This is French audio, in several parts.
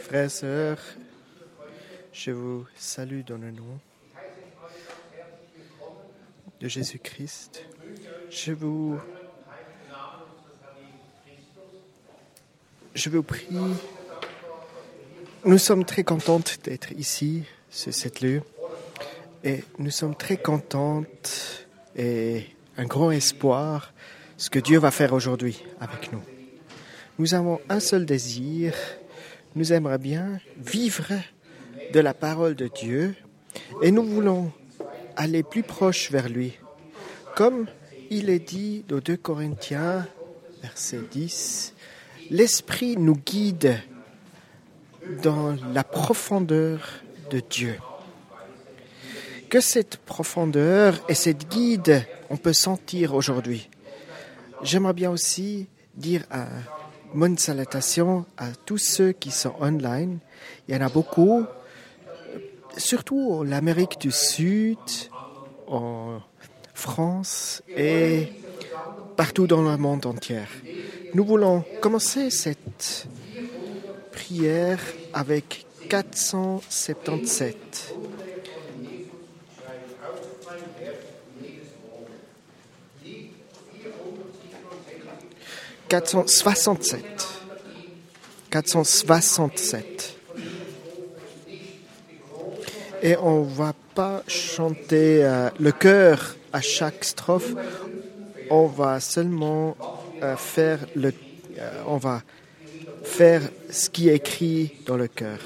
Frères et sœurs, je vous salue dans le nom de Jésus-Christ. Je vous prie. Nous sommes très contentes d'être ici, sur cette lieu. Et nous sommes très contentes et un grand espoir ce que Dieu va faire aujourd'hui avec nous. Nous avons un seul désir. Nous aimerions bien vivre de la parole de Dieu et nous voulons aller plus proche vers lui. Comme il est dit dans 2 Corinthiens, verset 10, l'Esprit nous guide dans la profondeur de Dieu. Que cette profondeur et cette guide, on peut sentir aujourd'hui. J'aimerais bien aussi dire une bonne salutation à tous ceux qui sont online. Il y en a beaucoup, surtout en Amérique du Sud, en France et partout dans le monde entier. Nous voulons commencer cette prière avec 477. 467. Et on ne va pas chanter le chœur à chaque strophe. On va seulement faire ce qui est écrit dans le chœur.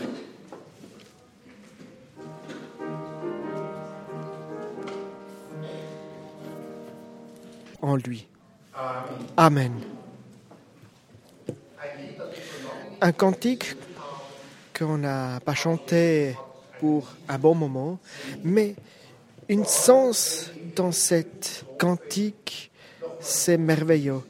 En lui. Amen. Un cantique qu'on n'a pas chanté pour un bon moment, mais une sens dans cette cantique, c'est merveilleux.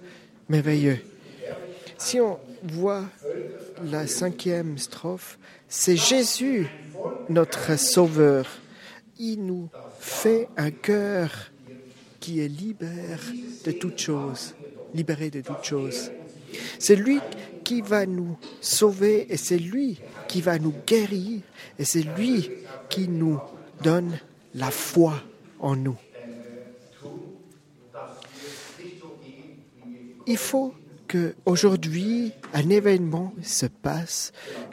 Si on voit la 5e strophe, c'est Jésus, notre Sauveur. Il nous fait un cœur qui est libéré de toutes choses. C'est lui qui va nous sauver et c'est lui qui va nous guérir et c'est lui qui nous donne la foi en nous. Il faut qu'aujourd'hui, un événement se passe,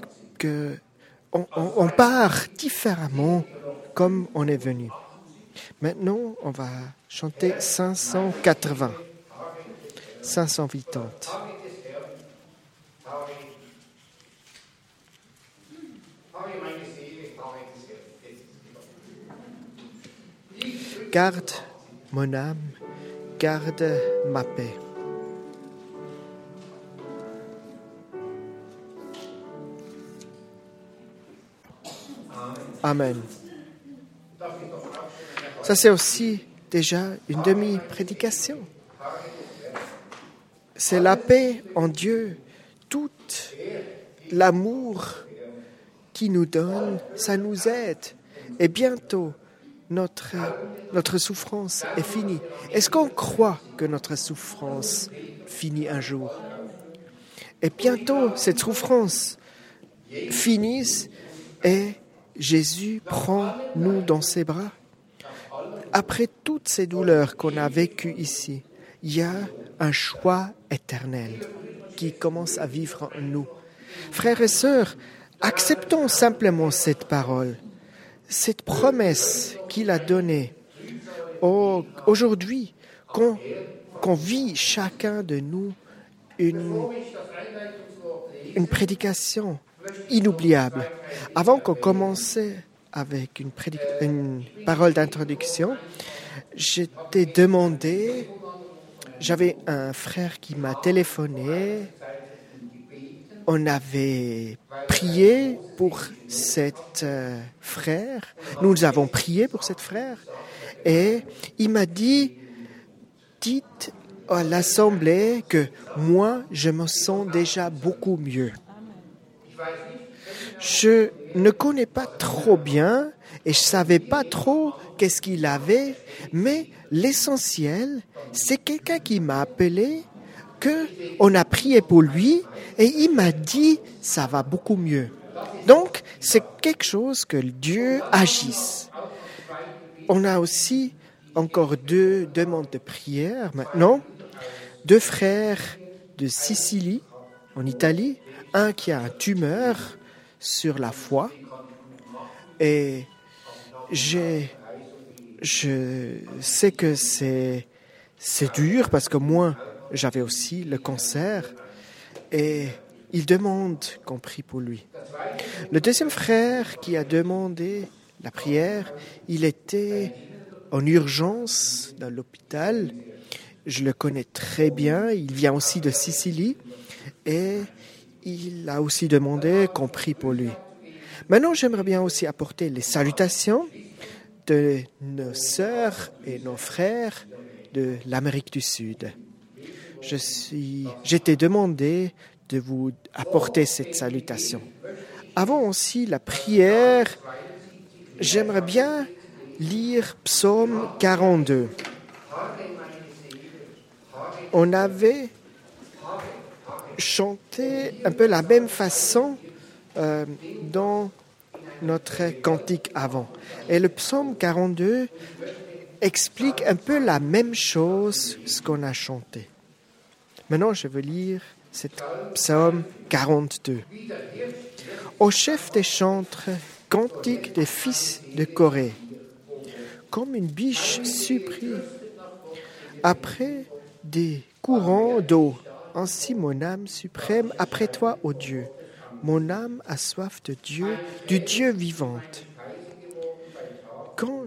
qu'on part différemment comme on est venu. Maintenant, on va chanter 580. 580. Garde mon âme, garde ma paix. Amen. Ça, c'est aussi déjà une demi-prédication. C'est la paix en Dieu, tout l'amour qui nous donne, ça nous aide. Et bientôt, notre souffrance est finie. Est-ce qu'on croit que notre souffrance finit un jour? Et bientôt, cette souffrance finisse et Jésus prend nous dans ses bras. Après toutes ces douleurs qu'on a vécues ici, il y a un choix éternel qui commence à vivre en nous. Frères et sœurs, acceptons simplement cette parole, cette promesse qu'il a donnée. Aujourd'hui, qu'on vit chacun de nous une prédication inoubliable. Avant qu'on commence avec une parole d'introduction, j'étais demandé. J'avais un frère qui m'a téléphoné. On avait prié pour cet frère. Nous avons prié pour cet frère. Et il m'a dit, dites à l'assemblée que moi, je me sens déjà beaucoup mieux. Je ne connais pas trop bien et je ne savais pas trop qu'est-ce qu'il avait, mais l'essentiel, c'est quelqu'un qui m'a appelé, qu'on a prié pour lui et il m'a dit ça va beaucoup mieux. Donc, c'est quelque chose que Dieu agisse. On a aussi encore 2 demandes de prière maintenant. 2 frères de Sicile, en Italie, un qui a une tumeur sur la foie. Et je sais que c'est dur parce que moi, j'avais aussi le cancer. Et il demande qu'on prie pour lui. Le deuxième frère qui a demandé la prière, il était en urgence dans l'hôpital. Je le connais très bien. Il vient aussi de Sicile et il a aussi demandé qu'on prie pour lui. Maintenant, j'aimerais bien aussi apporter les salutations de nos sœurs et nos frères de l'Amérique du Sud. J'étais demandé de vous apporter cette salutation. Avant aussi la prière, j'aimerais bien lire Psaume 42. On avait chanté un peu la même façon dans notre cantique avant. Et le Psaume 42 explique un peu la même chose, ce qu'on a chanté. Maintenant, je veux lire cet Psaume 42. Au chef des chantres, cantique des fils de Corée, comme une biche surprise après des courants d'eau. Ainsi mon âme suprême après toi, ô Dieu. Mon âme a soif de Dieu, du Dieu vivant. Quand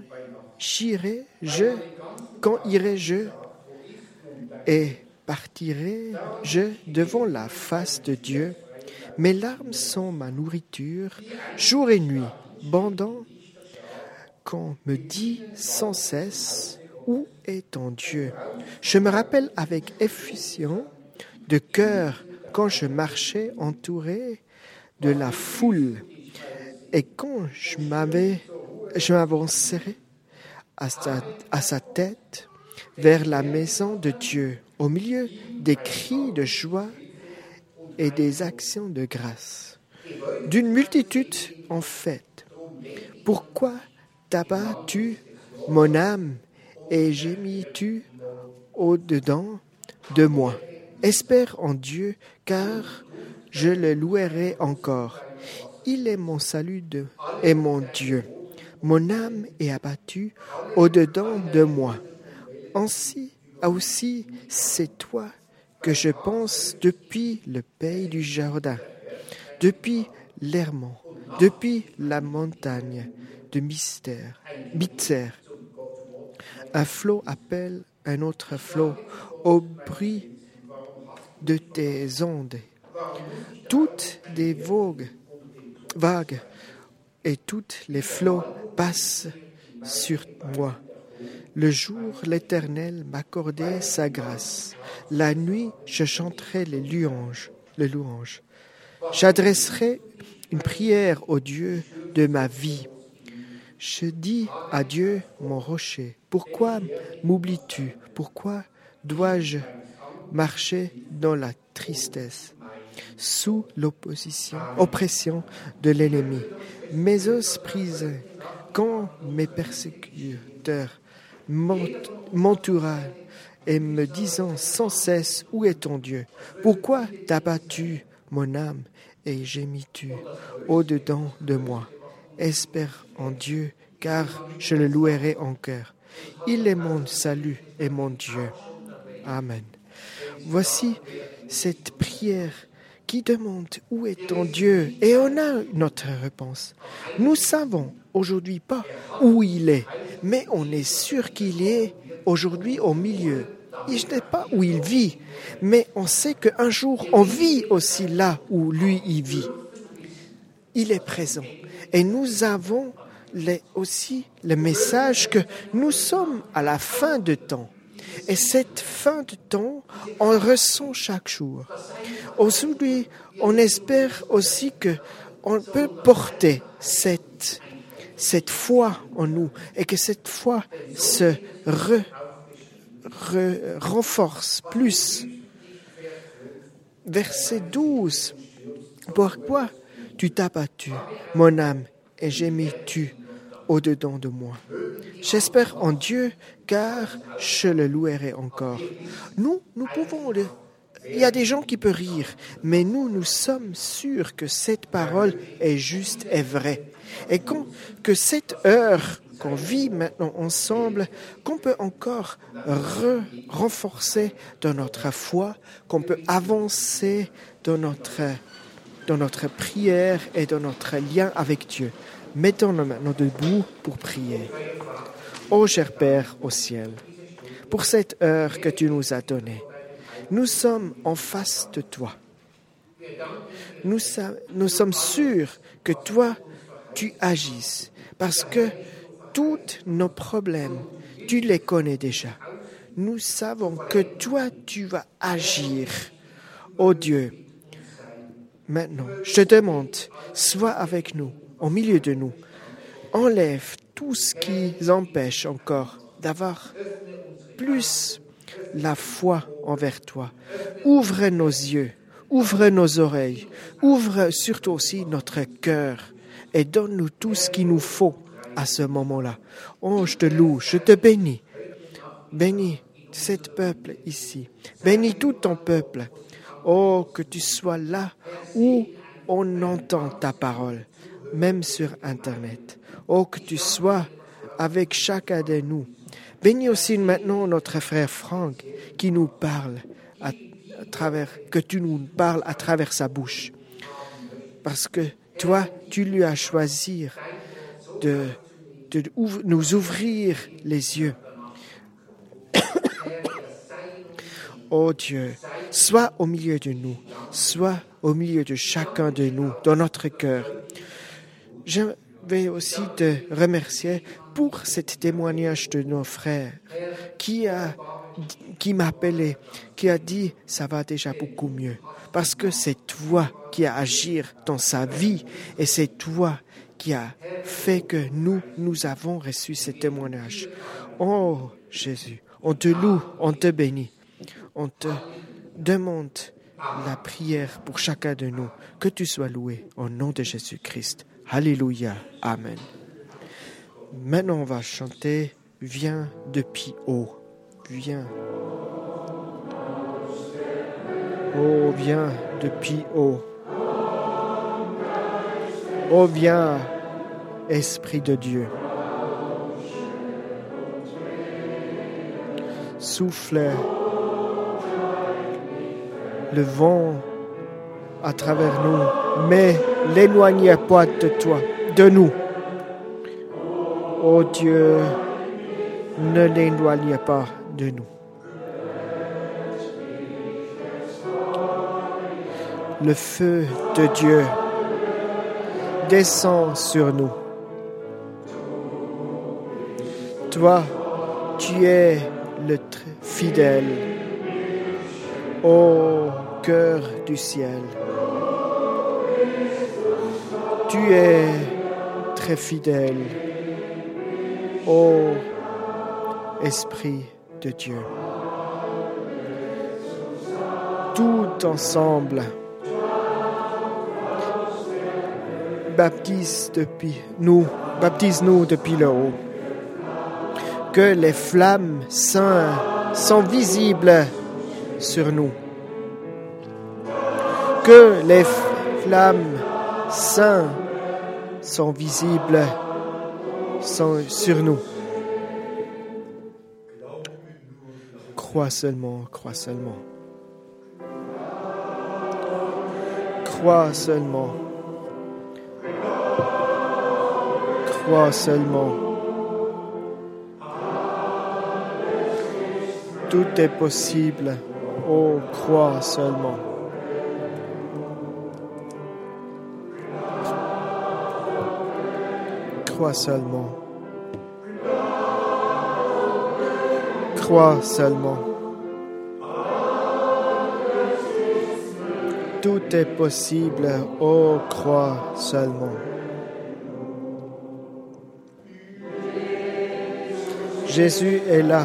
irai-je et partirai-je devant la face de Dieu? Mes larmes sont ma nourriture, jour et nuit, bandant, qu'on me dit sans cesse, où est ton Dieu? Je me rappelle avec effusion de cœur quand je marchais entouré de la foule et quand je m'avançais à sa tête vers la maison de Dieu, au milieu des cris de joie et des actions de grâce. D'une multitude en fête. Pourquoi t'abats-tu, mon âme, et gémis-tu au-dedans de moi? Espère en Dieu, car je le louerai encore. Il est mon salut et mon Dieu. Mon âme est abattue au-dedans de moi. Ainsi, aussi, c'est toi que je pense depuis le pays du Jourdain, depuis l'Hermon, depuis la montagne de Mitser. Un flot appelle un autre flot au bruit de tes ondes. Toutes des vagues et toutes les flots passent sur moi. Le jour, l'Éternel m'accordait sa grâce. La nuit, je chanterai les louanges. J'adresserai une prière au Dieu de ma vie. Je dis à Dieu, mon rocher, pourquoi m'oublies-tu? Pourquoi dois-je marcher dans la tristesse, sous oppression de l'ennemi? Mes os brisés, quand mes persécuteurs m'entourent et me disant sans cesse, où est ton Dieu? Pourquoi t'as battu mon âme et gémis-tu au-dedans de moi? Espère en Dieu, car je le louerai en cœur. Il est mon salut et mon Dieu. Amen. Voici cette prière qui demande où est ton Dieu, et on a notre réponse. Nous savons aujourd'hui pas où il est, mais on est sûr qu'il est aujourd'hui au milieu. Je ne sais pas où il vit, mais on sait qu'un jour on vit aussi là où lui il vit. Il est présent. Et nous avons aussi le message que nous sommes à la fin de temps. Et cette fin de temps, on ressent chaque jour. Aujourd'hui, on espère aussi qu'on peut porter cette foi en nous et que cette foi se renforce plus. Verset 12. Pourquoi Tu t'as battu, mon âme, et j'ai mis tu au-dedans de moi. J'espère en Dieu, car je le louerai encore. Nous pouvons le... Il y a des gens qui peuvent rire, mais nous sommes sûrs que cette parole est juste et vraie. Et que cette heure qu'on vit maintenant ensemble, qu'on peut encore renforcer dans notre foi, qu'on peut avancer dans notre prière et dans notre lien avec Dieu. Mettons-nous maintenant debout pour prier. Ô cher Père au ciel, pour cette heure que tu nous as donnée, nous sommes en face de toi. Nous sommes sûrs que toi, tu agisses, parce que tous nos problèmes, tu les connais déjà. Nous savons que toi, tu vas agir. Ô Dieu, maintenant, je te demande, sois avec nous, au milieu de nous. Enlève tout ce qui empêche encore d'avoir plus la foi envers toi. Ouvre nos yeux, ouvre nos oreilles, ouvre surtout aussi notre cœur et donne-nous tout ce qu'il nous faut à ce moment-là. Oh, je te loue, je te bénis. Bénis cet peuple ici. Bénis tout ton peuple. Oh, que tu sois là où on entend ta parole, même sur Internet. Oh, que tu sois avec chacun de nous. Bénis aussi maintenant notre frère Franck qui nous parle que tu nous parles à travers sa bouche. Parce que toi, tu lui as choisi de nous ouvrir les yeux. Oh Dieu, sois au milieu de nous, sois au milieu de chacun de nous, dans notre cœur. Je vais aussi te remercier pour ce témoignage de nos frères qui m'a appelé, qui a dit « ça va déjà beaucoup mieux ». Parce que c'est toi qui as agi dans sa vie et c'est toi qui as fait que nous avons reçu ce témoignage. Oh Jésus, on te loue, on te bénit, on te demande la prière pour chacun de nous. Que tu sois loué au nom de Jésus-Christ. Alléluia. Amen. Maintenant, on va chanter « Viens depuis haut ». Viens. Oh, viens depuis haut. Oh, viens, Esprit de Dieu. Souffle le vent à travers nous, mais l'éloignez pas de nous. Oh Dieu, ne l'éloignez pas de nous. Le feu de Dieu descend sur nous. Toi, tu es le fidèle, ô cœur du ciel. Tu es très fidèle, ô Esprit de Dieu. Tout ensemble, baptise-nous depuis le haut. Que les flammes saintes sont visibles sur nous. Que les flammes saintes sont visibles sur nous. Crois seulement, crois seulement. Crois seulement. Crois seulement. Tout est possible. Oh, crois seulement. Crois seulement. Crois seulement. Tout est possible. Oh, crois seulement. Jésus est là.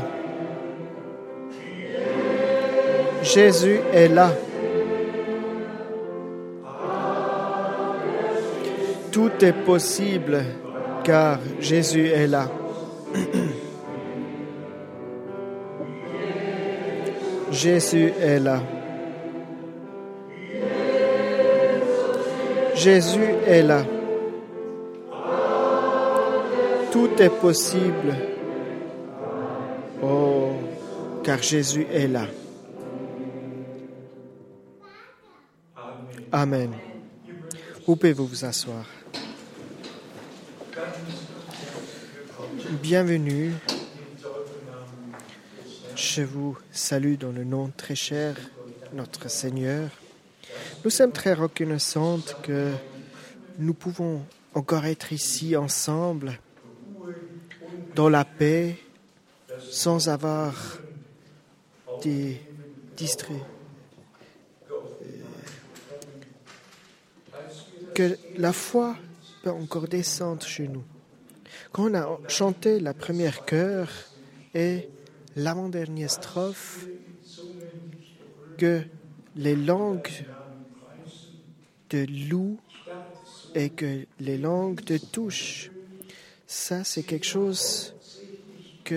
Jésus est là. Tout est possible car Jésus est là. Jésus est là. Jésus est là. Tout est possible. Oh, car Jésus est là. Amen. Vous pouvez vous asseoir. Bienvenue. Je vous salue dans le nom très cher, notre Seigneur. Nous sommes très reconnaissants que nous pouvons encore être ici ensemble, dans la paix, sans avoir des distraits. Que la foi peut encore descendre chez nous. Quand on a chanté la première chœur et l'avant-dernière strophe, que les langues de loup et que les langues de touche, ça c'est quelque chose qui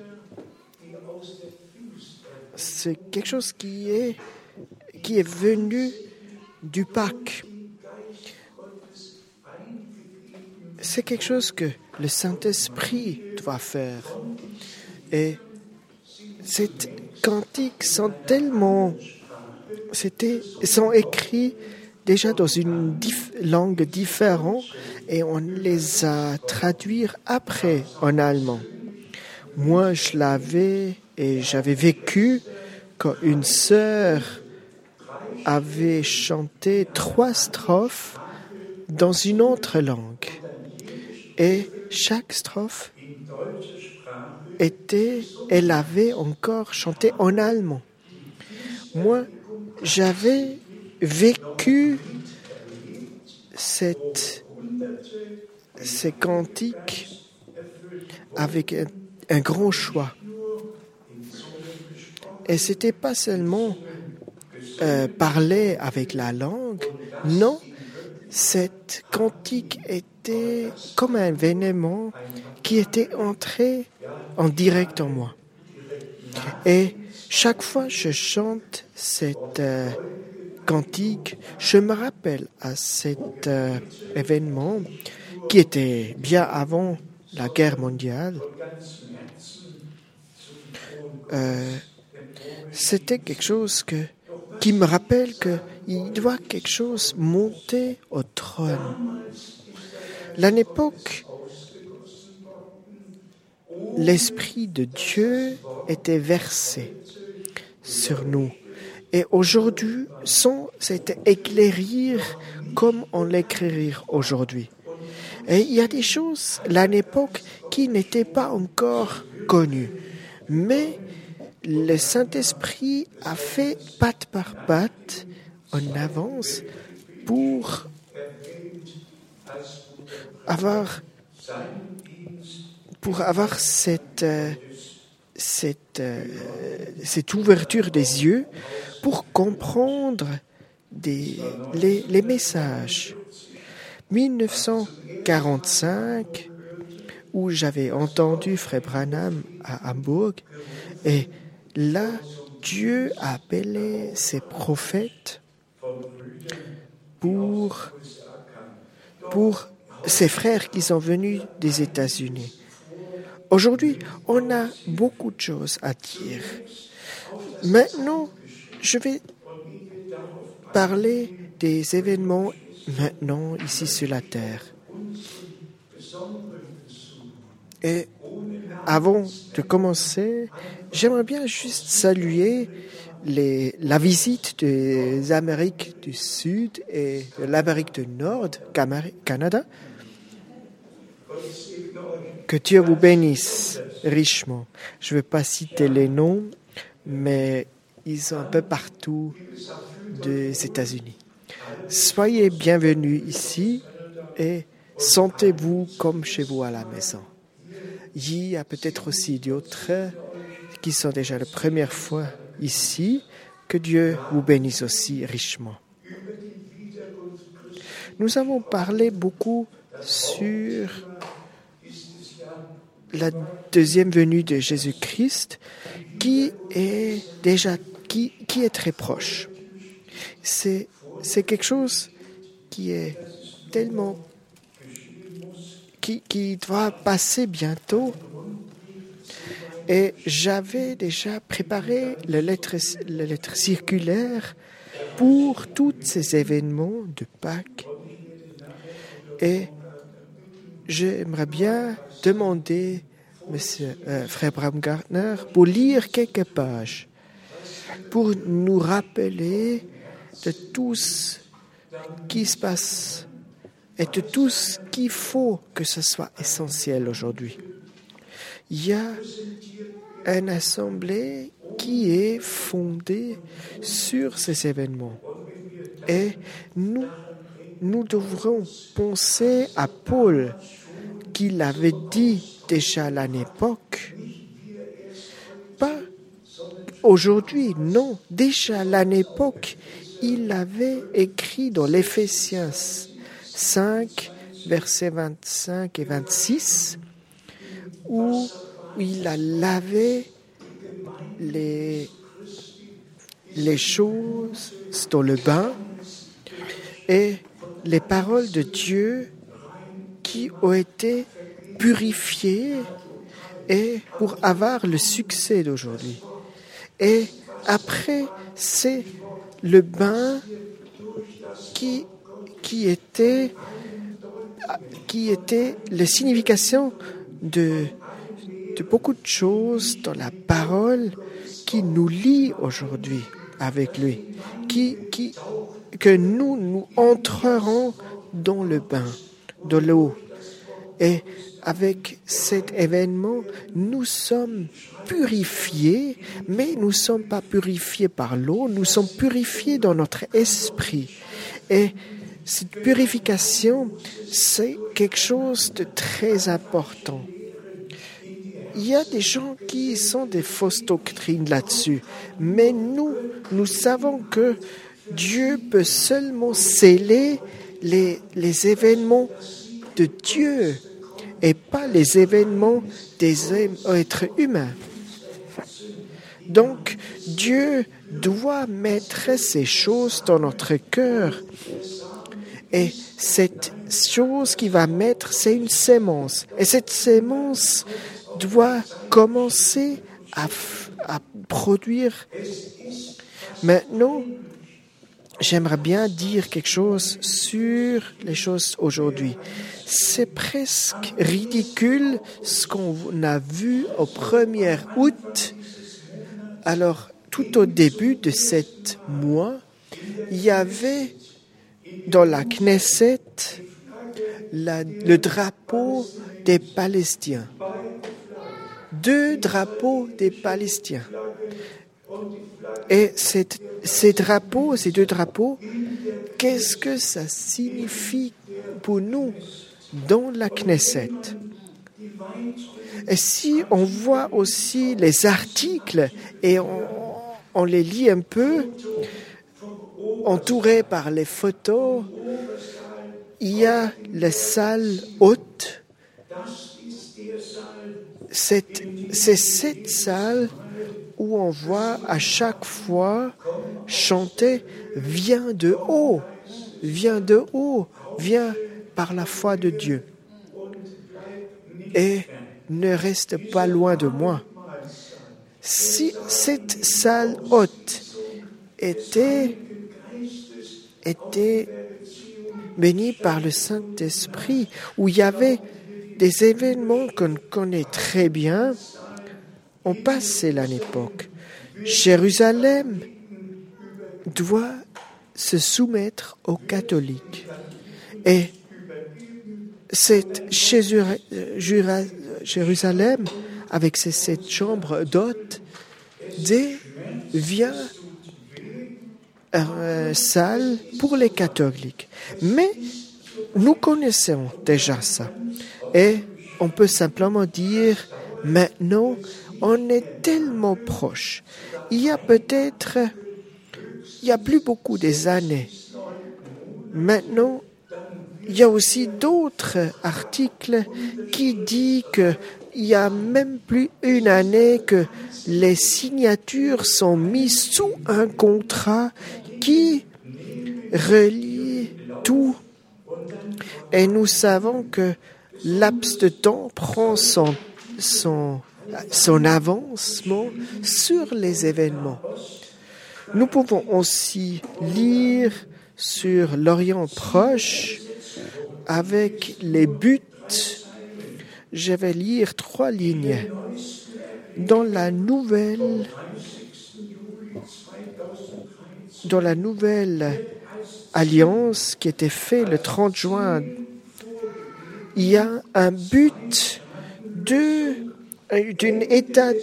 est venu du Pâques. C'est quelque chose que le Saint-Esprit doit faire. Et ces cantiques sont écrits déjà dans une langue différente et on les a traduits après en allemand. Moi, j'avais vécu quand une sœur avait chanté 3 strophes dans une autre langue. Et chaque strophe elle avait encore chanté en allemand. Moi, j'avais vécu ces cantiques avec un grand choix. Et c'était pas seulement parler avec la langue, non, cette cantique était comme un événement qui était entré en direct en moi. Et chaque fois que je chante cette cantique, je me rappelle à cet événement qui était bien avant la guerre mondiale. C'était quelque chose qui me rappelle qu'il doit quelque chose monter au trône. À l'époque, l'Esprit de Dieu était versé sur nous. Et aujourd'hui, c'était éclairir comme on l'éclairir aujourd'hui. Et il y a des choses, à l'époque, qui n'étaient pas encore connues. Mais le Saint-Esprit a fait patte par patte en avance pour avoir cette ouverture des yeux pour comprendre les messages. 1945, où j'avais entendu Frère Branham à Hambourg, et là, Dieu a appelé ses prophètes pour ses frères qui sont venus des États-Unis. Aujourd'hui, on a beaucoup de choses à dire. Maintenant, je vais parler des événements maintenant ici sur la terre. Et avant de commencer, j'aimerais bien juste saluer la visite des Amériques du Sud et de l'Amérique du Nord, Canada. Que Dieu vous bénisse richement. Je ne vais pas citer les noms, mais ils sont un peu partout des États-Unis. Soyez bienvenus ici et sentez-vous comme chez vous à la maison. Il y a peut-être aussi d'autres qui sont déjà la première fois ici. Que Dieu vous bénisse aussi richement. Nous avons parlé beaucoup sur la deuxième venue de Jésus-Christ qui est très proche. C'est quelque chose qui est tellement qui doit passer bientôt. Et j'avais déjà préparé la lettre circulaire pour tous ces événements de Pâques. Et j'aimerais bien demander frère Baumgartner pour lire quelques pages, pour nous rappeler de tout ce qui se passe et de tout ce qu'il faut que ce soit essentiel aujourd'hui. Il y a une assemblée qui est fondée sur ces événements. Et nous devrons penser à Paul, qui l'avait dit déjà à l'époque. Pas aujourd'hui, non. Déjà à l'époque, il avait écrit dans l'Éphésiens 5, versets 25 et 26, où il a lavé les choses dans le bain et les paroles de Dieu qui ont été purifiées et pour avoir le succès d'aujourd'hui. Et après, c'est le bain qui était la signification de beaucoup de choses dans la parole qui nous lie aujourd'hui avec lui, que nous entrerons dans le bain, de l'eau. Et avec cet événement, nous sommes purifiés, mais nous ne sommes pas purifiés par l'eau, nous sommes purifiés dans notre esprit. Et cette purification, c'est quelque chose de très important. Il y a des gens qui sont des fausses doctrines là-dessus, mais nous savons que Dieu peut seulement sceller les événements de Dieu et pas les événements des êtres humains. Donc, Dieu doit mettre ces choses dans notre cœur. Et cette chose qu'il va mettre, c'est une sémence. Et cette sémence doit commencer à produire. Maintenant, j'aimerais bien dire quelque chose sur les choses aujourd'hui. C'est presque ridicule ce qu'on a vu au 1er août. Alors, tout au début de ce mois, il y avait dans la Knesset le drapeau des Palestiniens. 2 drapeaux des Palestiniens. Et ces 2 drapeaux, qu'est-ce que ça signifie pour nous dans la Knesset? Et si on voit aussi les articles et on les lit un peu, entourés par les photos, il y a la salle haute. C'est cette salle où on voit à chaque fois chanter « Viens de haut, viens de haut, viens par la foi de Dieu. » Et ne reste pas loin de moi. Si cette salle haute était bénie par le Saint-Esprit, où il y avait des événements qu'on connaît très bien, on passait à l'époque. Jérusalem doit se soumettre aux catholiques. Et cette Jérusalem, avec ses 7 chambres d'hôtes, devient une salle pour les catholiques. Mais nous connaissons déjà ça. Et on peut simplement dire, maintenant, on est tellement proche. Il y a plus beaucoup des années. Maintenant, il y a aussi d'autres articles qui disent qu'il y a même plus une année que les signatures sont mises sous un contrat qui relie tout. Et nous savons que laps de temps prend son avancement sur les événements. Nous pouvons aussi lire sur l'Orient proche avec les buts. Je vais lire 3 lignes. Dans la nouvelle alliance qui était faite le 30 juin, il y a un but d'un État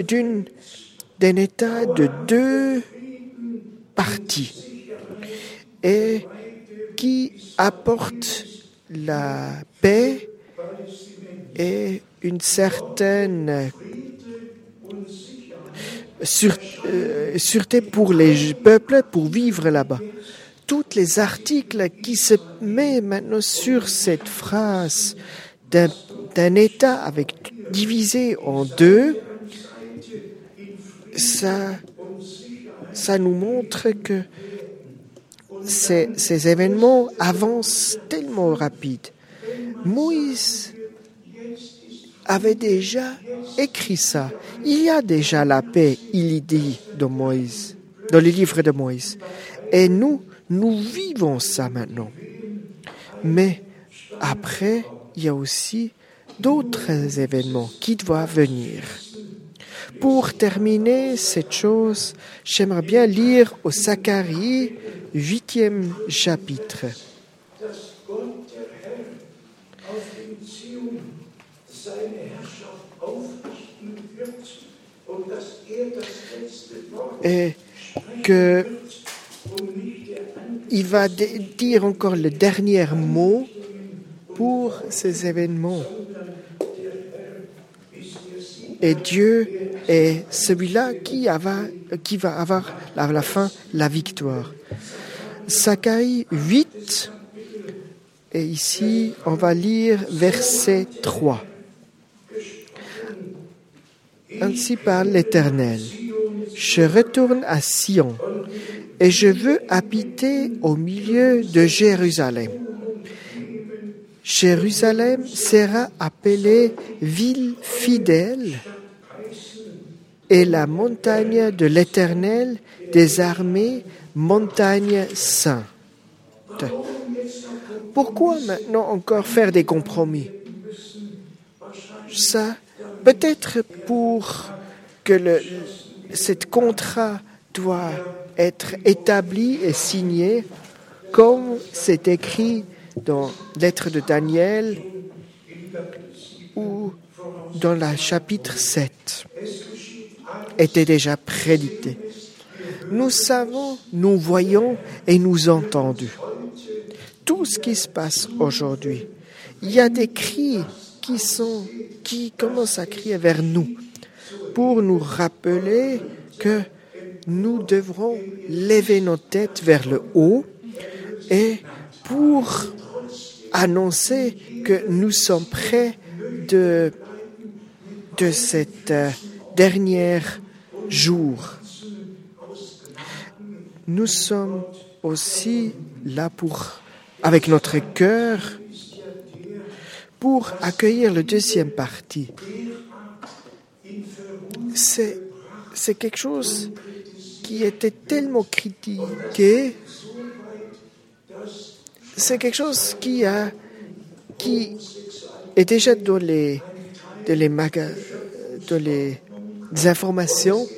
de 2 parties et qui apporte la paix et une certaine sûreté pour les peuples pour vivre là-bas. Tous les articles qui se mettent maintenant sur cette phrase d'un État divisé en 2, ça nous montre que ces événements avancent tellement rapide. Moïse avait déjà écrit ça. Il y a déjà la paix, il y dit dans le livre de Moïse. Et nous vivons ça maintenant. Mais après, il y a aussi d'autres événements qui doivent venir. Pour terminer cette chose, j'aimerais bien lire au Zacharie, 8e chapitre. Et que il va dire encore le dernier mot pour ces événements. Et Dieu est celui-là qui va avoir à la fin la victoire. Zacharie 8, et ici on va lire verset 3. Ainsi parle l'Éternel. Je retourne à Sion et je veux habiter au milieu de Jérusalem. Jérusalem sera appelée ville fidèle et la montagne de l'Éternel des armées, montagne sainte. Pourquoi maintenant encore faire des compromis? Ça, peut-être pour que cet contrat doit être établi et signé, comme c'est écrit dans Lettre de Daniel ou dans le chapitre 7, était déjà prédicté. Nous savons, nous voyons et nous entendons tout ce qui se passe aujourd'hui. Il y a des cris qui commencent à crier vers nous pour nous rappeler que nous devrons lever nos têtes vers le haut et pour annoncer que nous sommes près de cette dernière jour. Nous sommes aussi là avec notre cœur, pour accueillir le deuxième partie. C'est quelque chose qui était tellement critiqué. C'est quelque chose qui est déjà dans les informations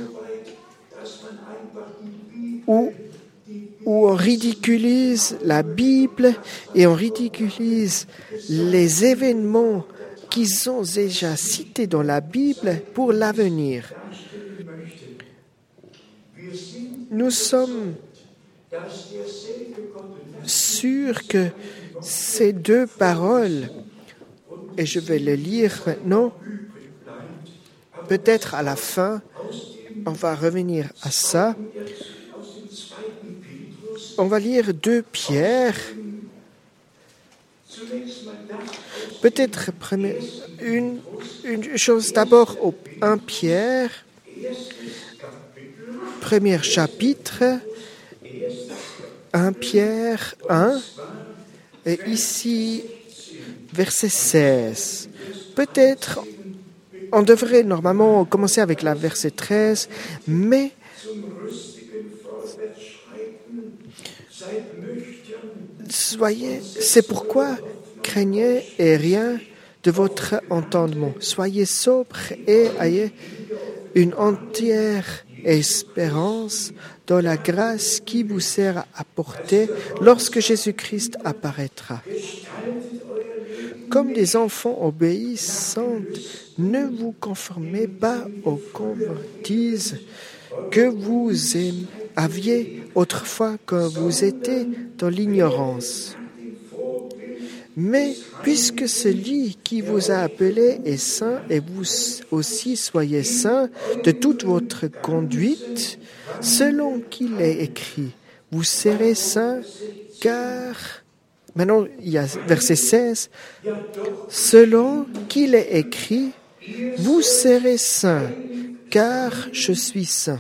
où on ridiculise la Bible et on ridiculise les événements qui sont déjà cités dans la Bible pour l'avenir. Nous sommes sûrs que ces 2 paroles, et je vais les lire maintenant, peut-être à la fin, on va revenir à ça. On va lire 2 Pierre, Peut-être une chose d'abord au 1 Pierre, premier chapitre, 1 Pierre 1, et ici, verset 16. Peut-être, on devrait normalement commencer avec la verset 13, mais c'est pourquoi craignez et rien de votre entendement. Soyez sobres et ayez une entière espérance dans la grâce qui vous sera apportée lorsque Jésus-Christ apparaîtra. Comme des enfants obéissants, ne vous conformez pas aux convoitises que vous aviez autrefois quand vous étiez dans l'ignorance. Mais puisque celui qui vous a appelé est saint et vous aussi soyez saints de toute votre conduite, selon qu'il est écrit, vous serez saints car... Maintenant, il y a verset 16. Selon qu'il est écrit, vous serez saints car je suis saint.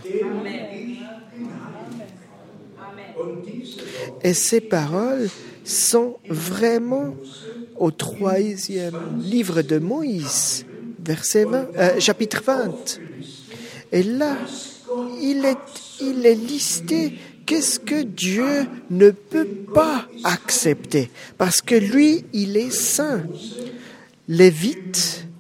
Et ces paroles sont vraiment au 3e livre de Moïse, chapitre 20. Et là, il est listé qu'est-ce que Dieu ne peut pas accepter, parce que lui, il est saint. Lévite,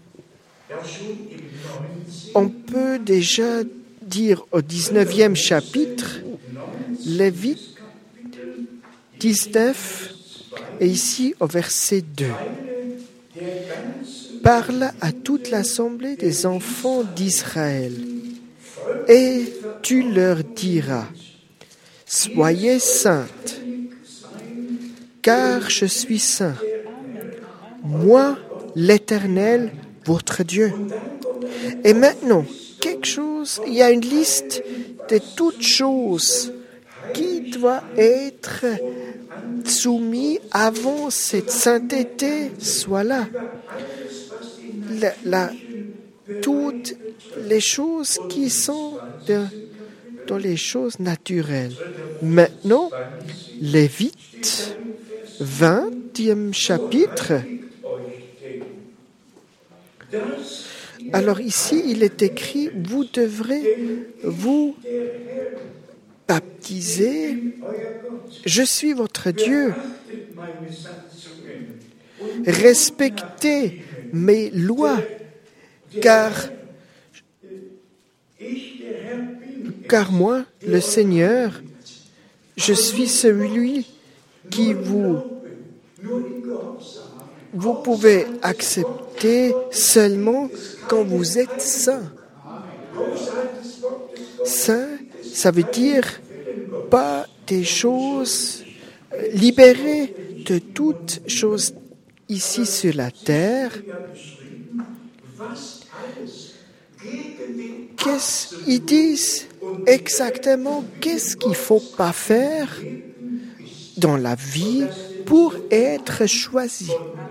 on peut déjà dire au 19e chapitre, Lévite 19, et ici au verset 2. Parle à toute l'assemblée des enfants d'Israël, et tu leur diras, soyez saintes, car je suis saint, moi l'Éternel, votre Dieu. Et maintenant, il y a une liste de toutes choses qui doit être soumis avant cette sainteté soit là. Toutes les choses qui sont dans les choses naturelles. Maintenant, Lévite, 20e chapitre. Alors ici, il est écrit, vous devrez vous baptiser. Je suis votre Dieu. Respectez mes lois, car moi, le Seigneur, je suis celui qui vous pouvez accepter seulement quand vous êtes saint. Saint, ça veut dire pas des choses libérées de toutes choses ici sur la terre. Ils disent exactement qu'est-ce qu'il ne faut pas faire dans la vie pour être choisi.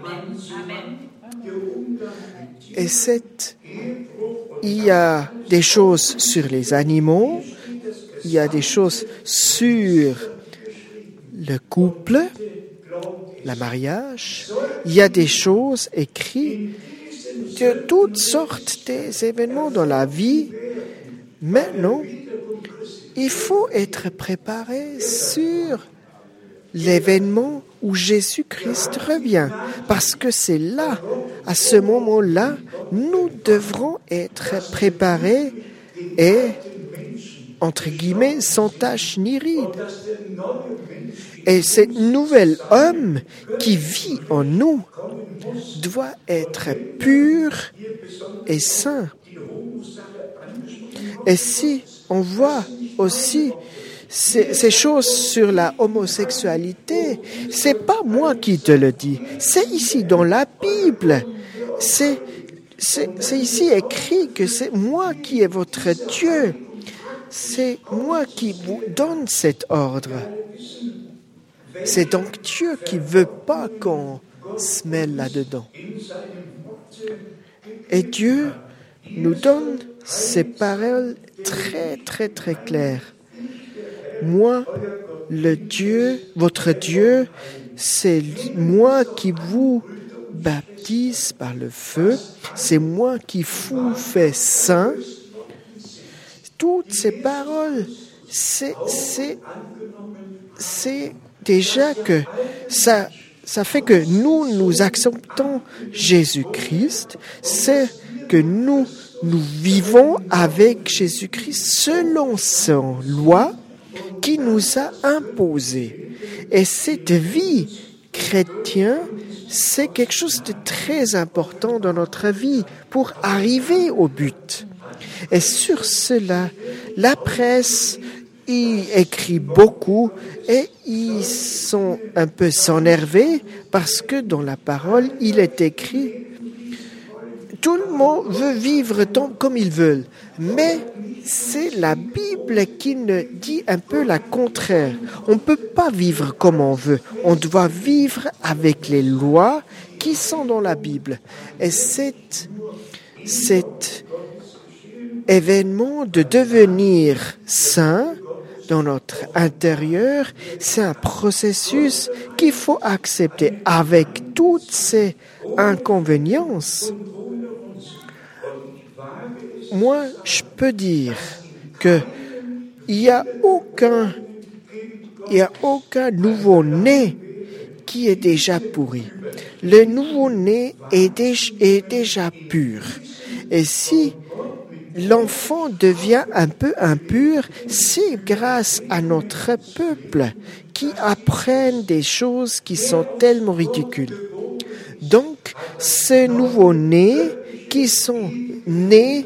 Et il y a des choses sur les animaux, il y a des choses sur le couple, le mariage, il y a des choses écrites de toutes sortes des événements dans la vie. Maintenant, il faut être préparé sur l'événement où Jésus-Christ revient. Parce que c'est là, à ce moment-là, nous devrons être préparés et, entre guillemets, sans tache ni ride. Et ce nouvel homme qui vit en nous doit être pur et saint. Et si on voit aussi ces choses sur la homosexualité, c'est pas moi qui te le dis, c'est ici dans la Bible. C'est ici écrit que c'est moi qui est votre Dieu. C'est moi qui vous donne cet ordre. C'est donc Dieu qui veut pas qu'on se mêle là-dedans. Et Dieu nous donne ces paroles très, très, très claires. Moi, le Dieu, votre Dieu, c'est moi qui vous baptise par le feu, c'est moi qui vous fais saint. Toutes ces paroles, c'est déjà que ça fait que nous acceptons Jésus-Christ, c'est que nous vivons avec Jésus-Christ selon son loi qui nous a imposé. Et cette vie chrétienne, c'est quelque chose de très important dans notre vie pour arriver au but. Et sur cela, la presse y écrit beaucoup et ils sont un peu s'énervés parce que dans la parole, il est écrit tout le monde veut vivre comme ils veulent, mais c'est la Bible qui nous dit un peu la contraire. On ne peut pas vivre comme on veut. On doit vivre avec les lois qui sont dans la Bible. Et cet événement de devenir saint dans notre intérieur, c'est un processus qu'il faut accepter avec toutes ces inconvénients. Moi, je peux dire que il y a aucun nouveau-né qui est déjà pourri. Le nouveau-né est déjà pur. Et si l'enfant devient un peu impur, c'est grâce à notre peuple qui apprennent des choses qui sont tellement ridicules. Donc, ces nouveaux-nés qui sont nés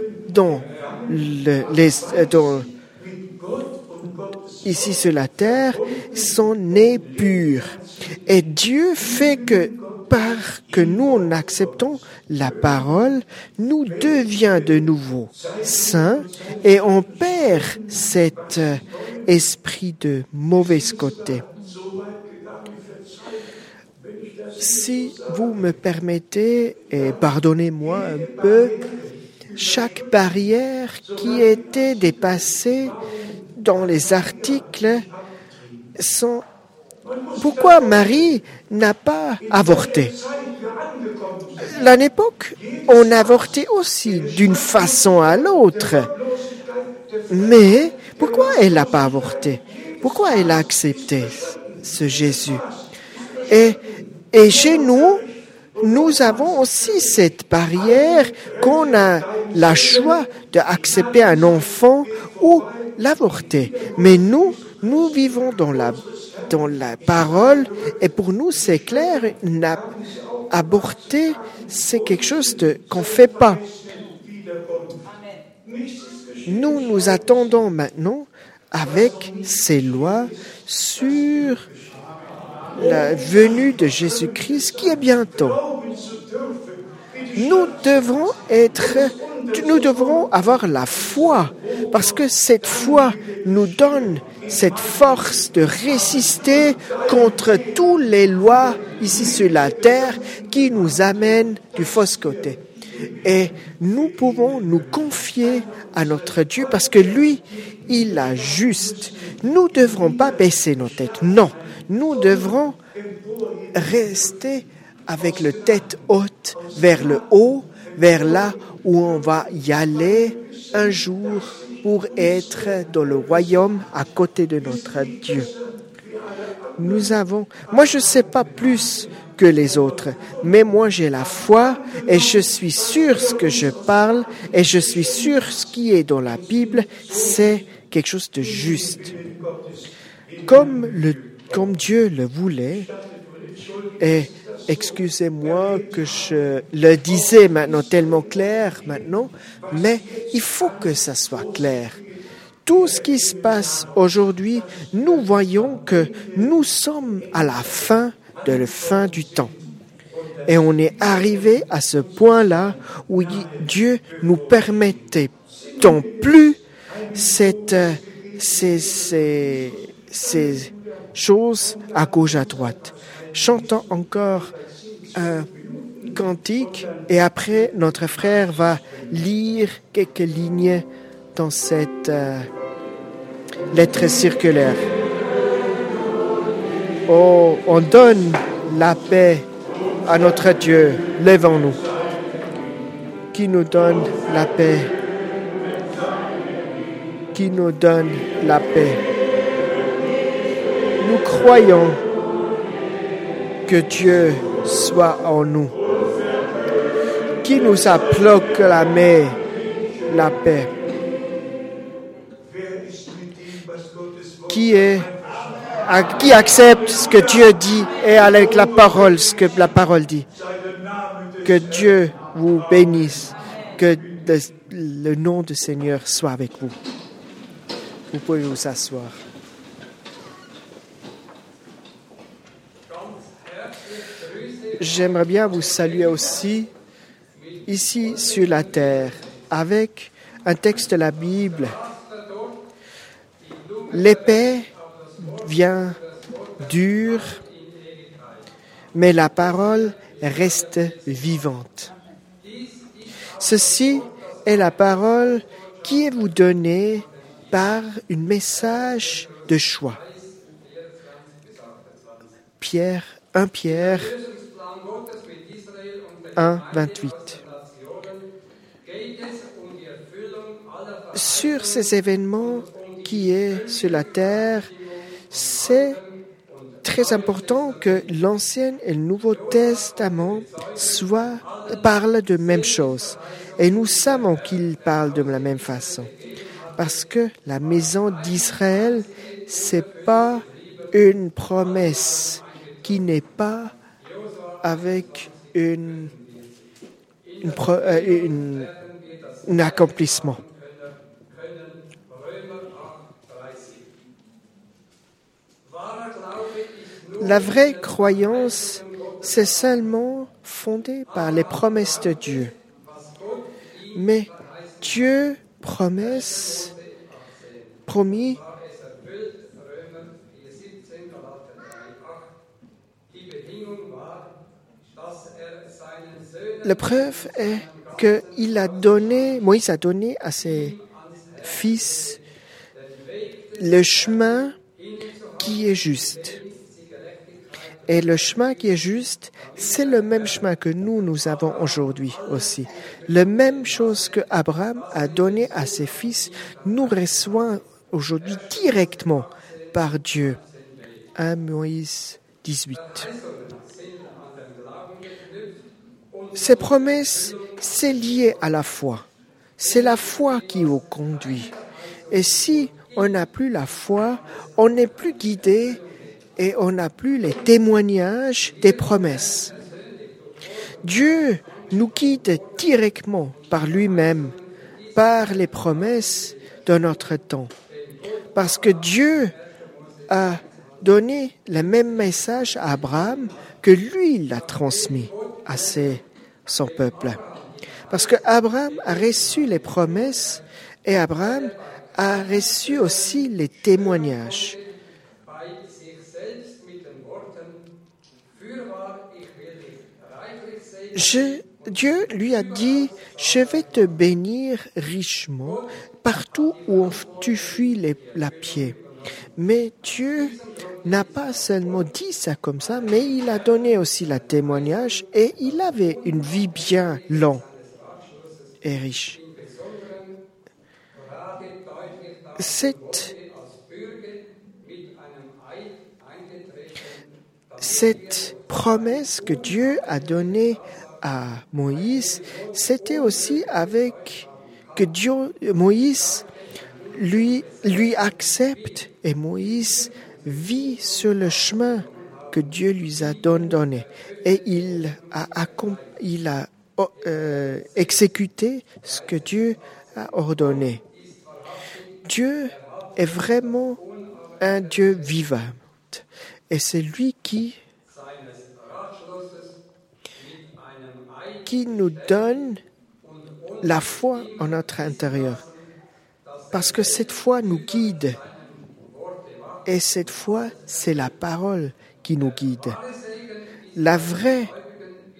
ici sur la terre sont nés purs. Et Dieu fait que parce que nous acceptons la parole, nous devions de nouveau saints et on perd cet esprit de mauvais côté. Si vous me permettez, et pardonnez-moi un peu, chaque barrière qui était dépassée dans les articles sont... Pourquoi Marie n'a pas avorté? À l'époque, on avortait aussi d'une façon à l'autre. Mais pourquoi elle n'a pas avorté? Pourquoi elle a accepté ce Jésus? Et chez nous, nous avons aussi cette barrière qu'on a le choix d'accepter un enfant ou l'avorter. Mais nous vivons dans la parole et pour nous, c'est clair, avorter, c'est quelque chose qu'on ne fait pas. Nous attendons maintenant avec ces lois sur la venue de Jésus-Christ qui est bientôt. Nous devrons avoir la foi parce que cette foi nous donne cette force de résister contre toutes les lois ici sur la terre qui nous amènent du faux côté. Et nous pouvons nous confier à notre Dieu parce que lui, il est juste. Nous ne devrons pas baisser nos têtes. Non, nous devrons rester avec la tête haute vers le haut, vers là où on va y aller un jour pour être dans le royaume à côté de notre Dieu. Moi je ne sais pas plus que les autres, mais moi j'ai la foi et je suis sûr ce que je parle et je suis sûr ce qui est dans la Bible, c'est quelque chose de juste. Comme Dieu le voulait, et excusez-moi que je le disais maintenant tellement clair maintenant, mais il faut que ça soit clair. Tout ce qui se passe aujourd'hui, nous voyons que nous sommes à la fin du temps. Et on est arrivé à ce point-là où Dieu nous permettait tant plus ces choses à gauche, à droite. Chantons encore un cantique et après notre frère va lire quelques lignes dans cette lettre circulaire. Oh, on donne la paix à notre Dieu. Levons-nous. Qui nous donne la paix? Qui nous donne la paix? Nous croyons que Dieu soit en nous. Qui nous a proclamé la paix? Qui accepte ce que Dieu dit et avec la parole, ce que la parole dit? Que Dieu vous bénisse, que le nom du Seigneur soit avec vous. Vous pouvez vous asseoir. J'aimerais bien vous saluer aussi ici sur la terre avec un texte de la Bible. L'épée vient dure, mais la parole reste vivante. Ceci est la parole qui est vous donnée par un message de choix. 1 Pierre 1, 28. Sur ces événements qui est sur la terre, c'est très important que l'Ancien et le Nouveau Testament parlent de même chose. Et nous savons qu'ils parlent de la même façon. Parce que la maison d'Israël, c'est pas une promesse qui n'est pas avec un accomplissement. La vraie croyance, c'est seulement fondé par les promesses de Dieu. Mais Dieu promis, la preuve est que Moïse a donné à ses fils le chemin qui est juste. Et le chemin qui est juste, c'est le même chemin que nous avons aujourd'hui aussi. La même chose que Abraham a donné à ses fils, nous reçoit aujourd'hui directement par Dieu. 1 Moïse 18. Ces promesses, c'est lié à la foi. C'est la foi qui vous conduit. Et si on n'a plus la foi, on n'est plus guidé et on n'a plus les témoignages des promesses. Dieu nous guide directement par lui-même, par les promesses de notre temps. Parce que Dieu a donné le même message à Abraham que lui l'a transmis à son peuple. Parce que Abraham a reçu les promesses et Abraham a reçu aussi les témoignages. Dieu lui a dit, je vais te bénir richement partout où tu fuis la pied. Mais Dieu n'a pas seulement dit ça comme ça, mais il a donné aussi le témoignage et il avait une vie bien longue et riche. Cette promesse que Dieu a donnée à Moïse, c'était aussi avec que Moïse lui accepte et Moïse vit sur le chemin que Dieu lui a donné et il a exécuté ce que Dieu a ordonné. Dieu est vraiment un Dieu vivant et c'est lui qui nous donne la foi en notre intérieur. Parce que cette foi nous guide. Et cette foi, c'est la parole qui nous guide. La vraie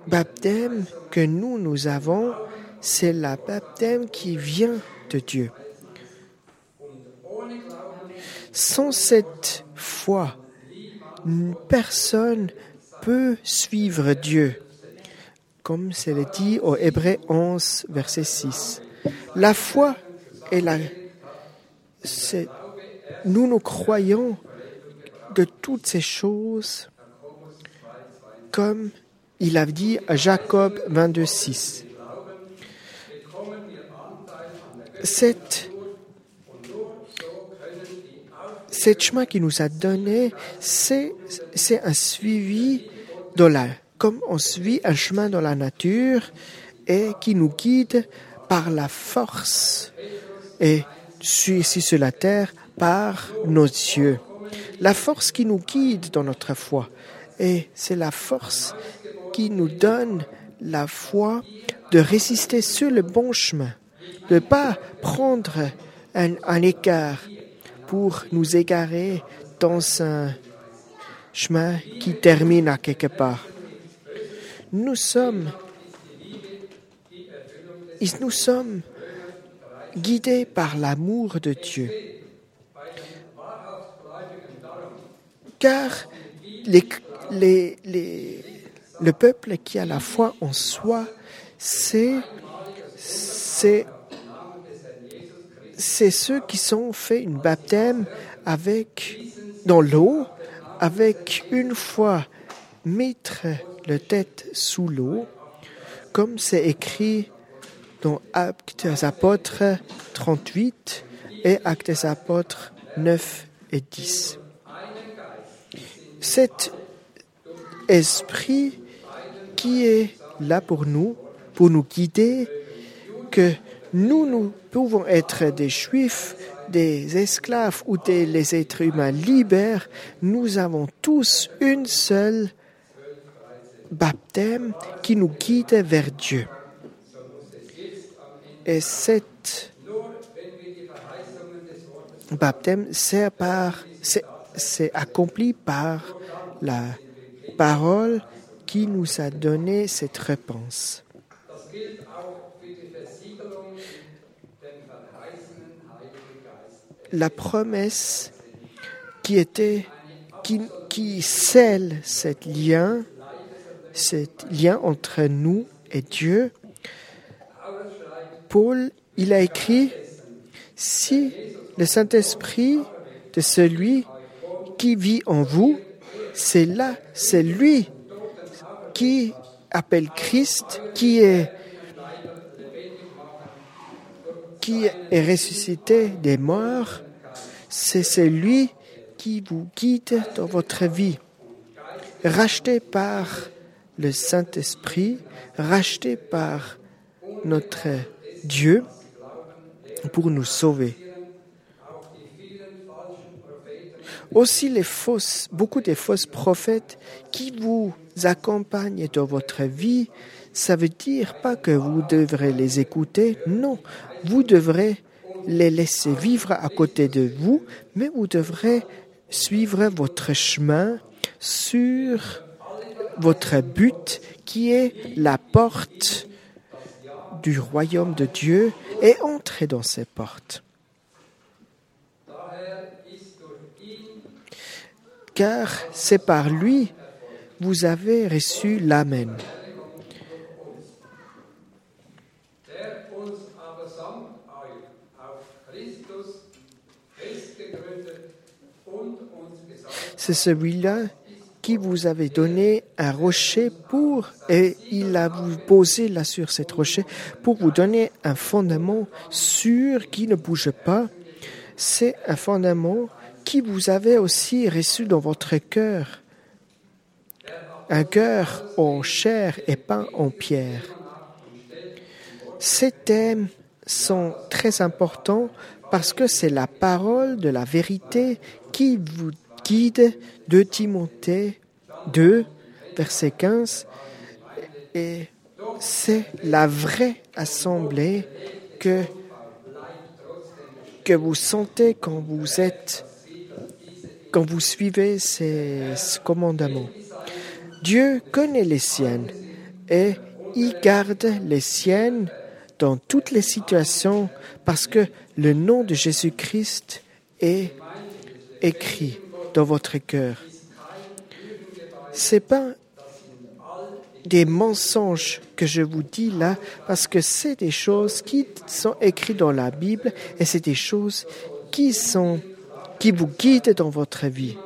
baptême que nous avons, c'est le baptême qui vient de Dieu. Sans cette foi, personne peut suivre Dieu, comme c'est le dit au Hébreux 11, verset 6. La foi est nous croyons de toutes ces choses, comme il a dit à Jacob 22, 6. Cette chemin qu'il nous a donné, c'est un suivi comme on suit un chemin dans la nature et qui nous guide par la force et ici sur la terre par nos yeux. La force qui nous guide dans notre foi et c'est la force qui nous donne la foi de résister sur le bon chemin, de ne pas prendre un écart pour nous égarer dans un chemin qui termine à quelque part. Nous sommes guidés par l'amour de Dieu. Car le peuple qui a la foi en soi, c'est ceux qui sont fait un baptême dans l'eau, avec une fois mettre la tête sous l'eau, comme c'est écrit dans Actes des Apôtres 38 et Actes des Apôtres 9 et 10. Cet esprit qui est là pour nous guider, que nous pouvons être des Juifs, des esclaves ou les êtres humains libres, nous avons tous une seule baptême qui nous guide vers Dieu. Et cet baptême, c'est accompli par la parole qui nous a donné cette réponse. La promesse qui scelle ce lien entre nous et Dieu, Paul, il a écrit, si le Saint-Esprit de celui qui vit en vous, c'est lui qui appelle Christ, qui est ressuscité des morts, c'est celui qui vous guide dans votre vie. Racheté par le Saint-Esprit, racheté par notre Dieu pour nous sauver. Aussi beaucoup de fausses prophètes qui vous accompagnent dans votre vie, ça veut dire pas que vous devrez les écouter, non, vous devrez les laisser vivre à côté de vous, mais vous devrez suivre votre chemin sur votre but qui est la porte du royaume de Dieu et entrer dans ces portes. Car c'est par lui vous avez reçu l'Amen. C'est celui-là qui vous avait donné un rocher et il a vous posé là sur cette rocher pour vous donner un fondement sûr qui ne bouge pas. C'est un fondement qui vous avez aussi reçu dans votre cœur. Un cœur en chair et pas en pierre. Ces thèmes sont très importants parce que c'est la parole de la vérité qui vous guide de Timothée 2, verset 15. Et c'est la vraie assemblée que vous sentez quand vous suivez ces commandements. Dieu connaît les siennes et il garde les siennes dans toutes les situations parce que le nom de Jésus-Christ est écrit dans votre cœur. C'est pas des mensonges que je vous dis là, parce que c'est des choses qui sont écrites dans la Bible et c'est des choses qui vous guident dans votre vie.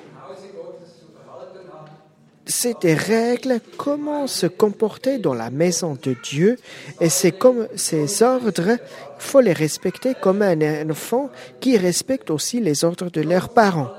C'est des règles, comment se comporter dans la maison de Dieu, et c'est comme ces ordres, il faut les respecter comme un enfant qui respecte aussi les ordres de leurs parents.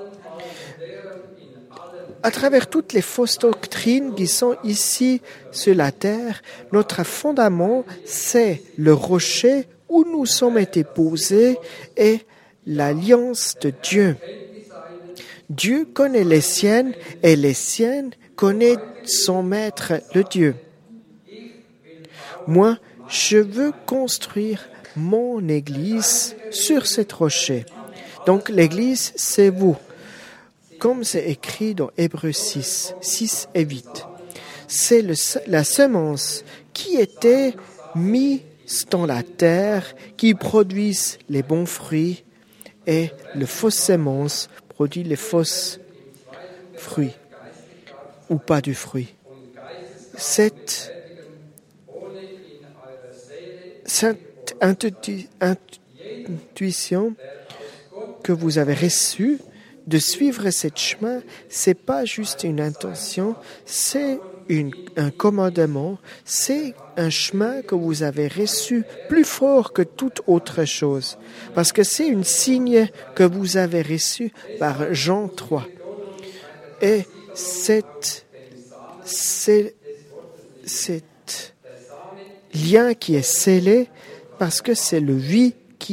À travers toutes les fausses doctrines qui sont ici sur la terre, notre fondament, c'est le rocher où nous sommes été posés et l'alliance de Dieu. Dieu connaît les siennes et les siennes connaissent son maître, le Dieu. Moi, je veux construire mon église sur cet rocher. Donc l'église, c'est vous. Comme c'est écrit dans Hébreux 6 et 8. C'est la semence qui était mise dans la terre, qui produit les bons fruits, et le fausse semence produit les fausses fruits, ou pas du fruit. Cette intuition que vous avez reçue de suivre ce chemin, c'est pas juste une intention, c'est un commandement, c'est un chemin que vous avez reçu plus fort que toute autre chose, parce que c'est un signe que vous avez reçu par Jean 3. Et cet lien qui est scellé, parce que c'est le vie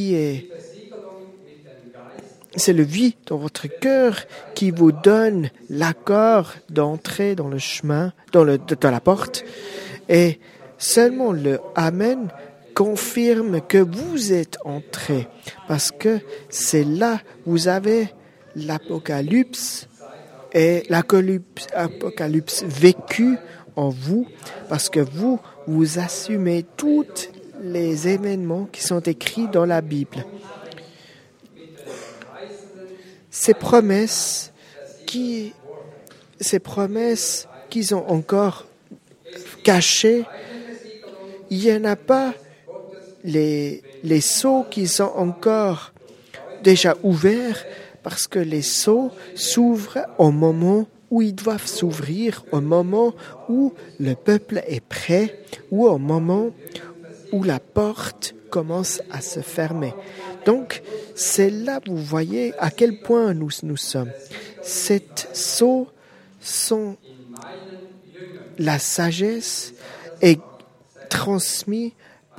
c'est le vie dans votre cœur qui vous donne l'accord d'entrer dans le chemin, dans la porte. Et seulement le Amen confirme que vous êtes entré. Parce que c'est là où vous avez l'Apocalypse et l'Apocalypse vécu en vous. Parce que vous assumez tous les événements qui sont écrits dans la Bible. Ces promesses qu'ils ont encore cachées, il n'y en a pas les sceaux qui sont encore déjà ouverts, parce que les sceaux s'ouvrent au moment où ils doivent s'ouvrir, au moment où le peuple est prêt, ou au moment où la porte commence à se fermer. Donc, c'est là que vous voyez à quel point nous sommes. Ces sceaux sont la sagesse est transmise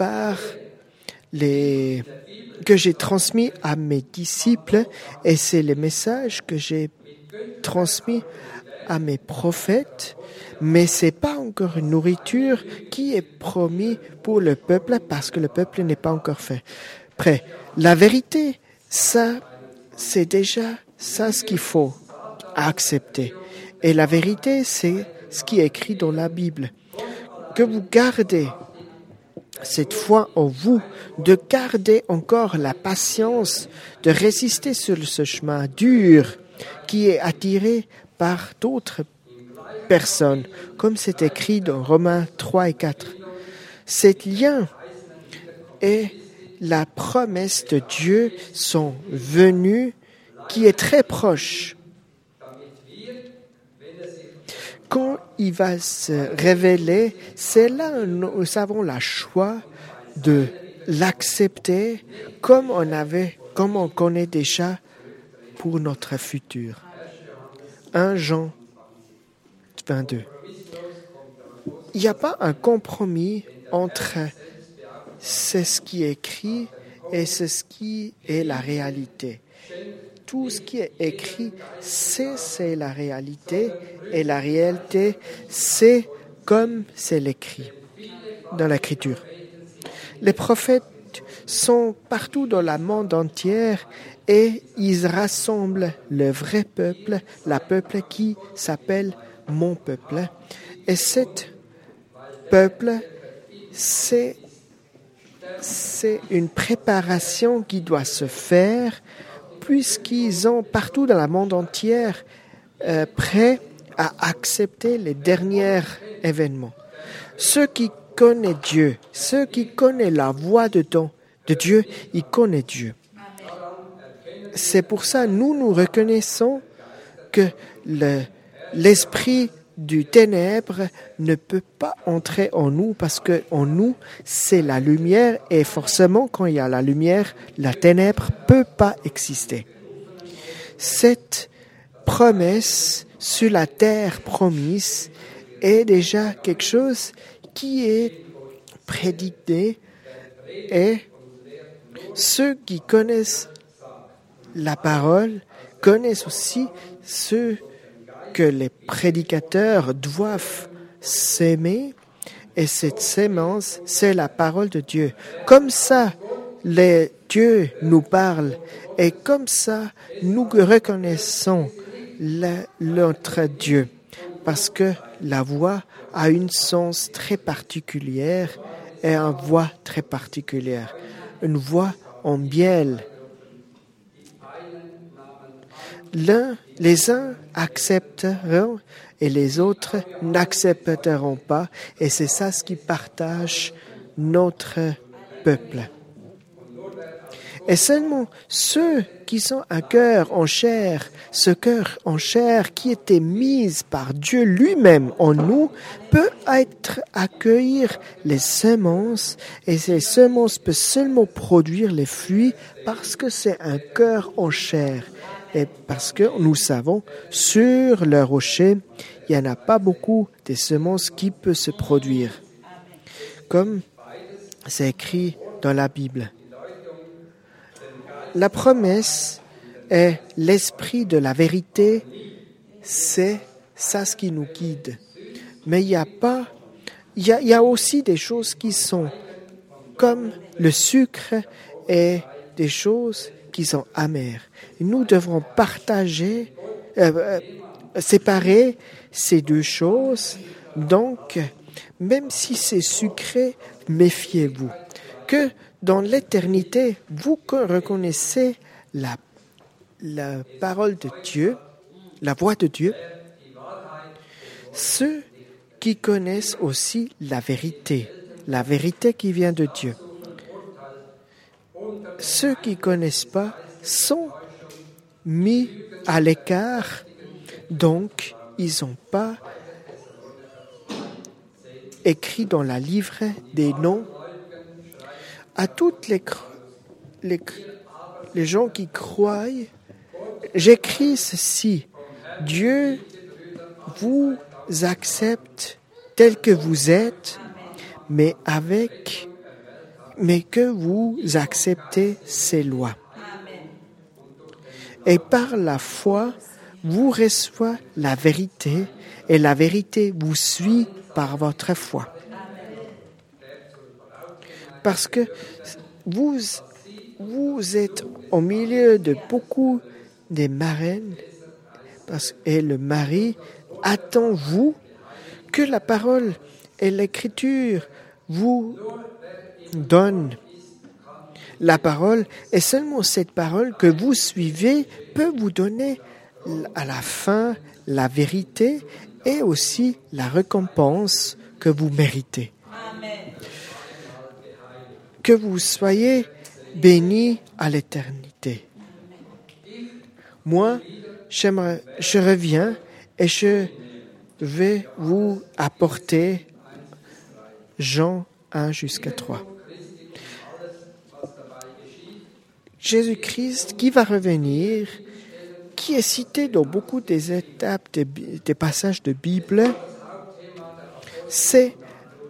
que j'ai transmis à mes disciples, et c'est les messages que j'ai transmis à mes prophètes, mais c'est pas encore une nourriture qui est promise pour le peuple, parce que le peuple n'est pas encore prêt. La vérité, ça, c'est déjà ça ce qu'il faut accepter. Et la vérité, c'est ce qui est écrit dans la Bible. Que vous gardez cette foi en vous, de garder encore la patience, de résister sur ce chemin dur qui est attiré par d'autres personnes, comme c'est écrit dans Romains 3 et 4. Cet lien et la promesse de Dieu sont venus, qui est très proche. Quand il va se révéler, c'est là où nous avons le choix de l'accepter comme on connaît déjà pour notre futur. 1 Jean 22. Il n'y a pas un compromis entre c'est ce qui est écrit et c'est ce qui est la réalité. Tout ce qui est écrit, c'est la réalité, et la réalité, c'est comme c'est l'écrit dans l'Écriture. Les prophètes sont partout dans le monde entier et ils rassemblent le vrai peuple, le peuple qui s'appelle mon peuple. Et cette peuple, c'est une préparation qui doit se faire puisqu'ils ont partout dans le monde entier prêts à accepter les derniers événements. Ceux qui connaissent Dieu, ceux qui connaissent la voix de Dieu, ils connaissent Dieu. C'est pour ça nous reconnaissons que l'esprit du ténèbre ne peut pas entrer en nous parce que en nous, c'est la lumière et forcément, quand il y a la lumière, la ténèbre peut pas exister. Cette promesse sur la terre promise est déjà quelque chose qui est prédicté et ceux qui connaissent la parole connaissent aussi ce que les prédicateurs doivent s'aimer et cette sémence, c'est la parole de Dieu. Comme ça, Dieu nous parle et comme ça, nous reconnaissons notre Dieu parce que la voix a une sens très particulière et une voix très particulière. Une voix en miel. Les uns accepteront et les autres n'accepteront pas. Et c'est ça ce qui partage notre peuple. Et seulement ceux qui sont un cœur en chair, ce cœur en chair qui était mis par Dieu lui-même en nous, peut accueillir les semences et ces semences peuvent seulement produire les fruits parce que c'est un cœur en chair. Et parce que nous savons, sur le rocher, il n'y en a pas beaucoup de semences qui peuvent se produire. Comme c'est écrit dans la Bible. La promesse est l'esprit de la vérité, c'est ça ce qui nous guide. Mais il y a aussi des choses qui sont comme le sucre et des choses qui sont amères. Nous devrons séparer ces deux choses. Donc, même si c'est sucré, méfiez-vous. Que dans l'éternité, vous reconnaissez la parole de Dieu, la voix de Dieu. Ceux qui connaissent aussi la vérité qui vient de Dieu. Ceux qui ne connaissent pas sont mis à l'écart, donc ils n'ont pas écrit dans la livre des noms à toutes les gens qui croient. J'écris ceci, Dieu vous accepte tel que vous êtes, mais que vous acceptez ses lois. Et par la foi, vous recevez la vérité, et la vérité vous suit par votre foi. Parce que vous êtes au milieu de beaucoup de marraines, et le mari attend vous que la parole et l'écriture vous donnent la parole, et seulement cette parole que vous suivez peut vous donner à la fin la vérité et aussi la récompense que vous méritez. Amen. Que vous soyez bénis à l'éternité. Moi, je reviens et je vais vous apporter Jean 1 jusqu'à 3. Jésus-Christ qui va revenir, qui est cité dans beaucoup des étapes des passages de Bible, c'est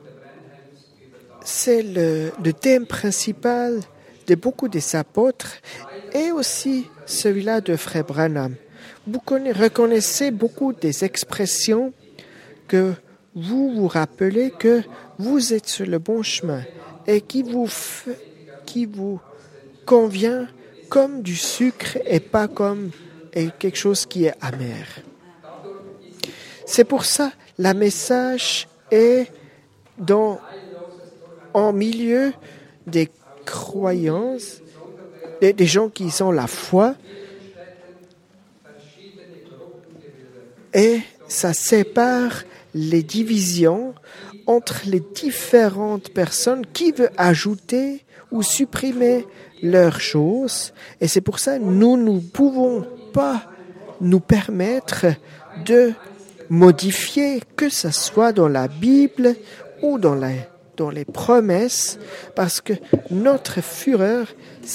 le thème principal de beaucoup des apôtres et aussi celui-là de Frère Branham. Vous reconnaissez beaucoup des expressions que vous vous rappelez que vous êtes sur le bon chemin et qui vous convient comme du sucre et pas comme quelque chose qui est amer. C'est pour ça le message est en milieu des croyances, des gens qui ont la foi, et ça sépare les divisions entre les différentes personnes qui veulent ajouter ou supprimer leurs choses. Et c'est pour ça que nous ne pouvons pas nous permettre de modifier, que ce soit dans la Bible ou dans les promesses, parce que notre fureur,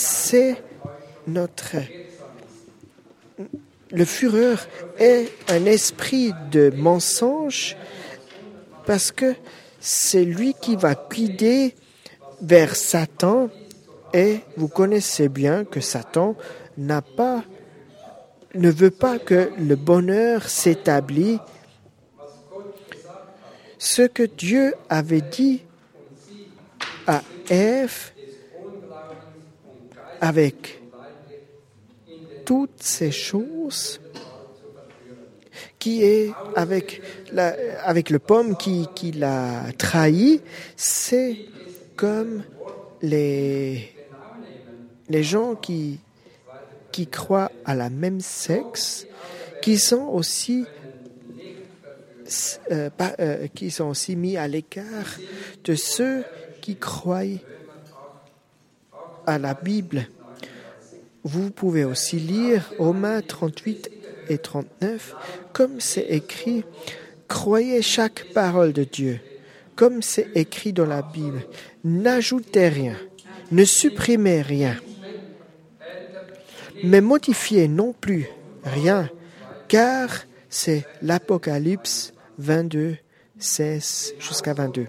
le fureur est un esprit de mensonge, parce que c'est lui qui va guider vers Satan, et vous connaissez bien que Satan ne veut pas que le bonheur s'établisse. Ce que Dieu avait dit à Ève, avec toutes ces choses, qui est avec le pomme qui l'a trahi, c'est comme les gens qui croient à la même sexe, qui sont aussi mis à l'écart de ceux qui croient à la Bible. Vous pouvez aussi lire Romains 38 et 39, comme c'est écrit, croyez chaque parole de Dieu, comme c'est écrit dans la Bible. N'ajoutez rien, ne supprimez rien, mais modifiez non plus rien, car c'est l'Apocalypse 22, 16 jusqu'à 22.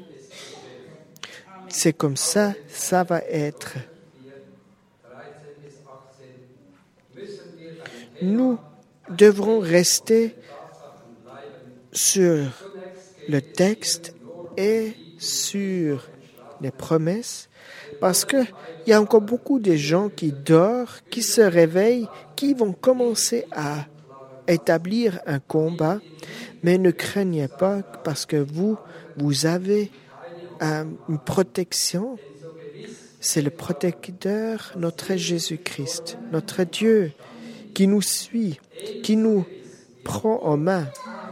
C'est comme ça va être. Nous devrons rester sur le texte et sur les promesses, parce qu'il y a encore beaucoup de gens qui dorment, qui se réveillent, qui vont commencer à établir un combat, mais ne craignez pas, parce que vous avez une protection. C'est le protecteur, notre Jésus-Christ, notre Dieu, qui nous suit, qui nous prend en main.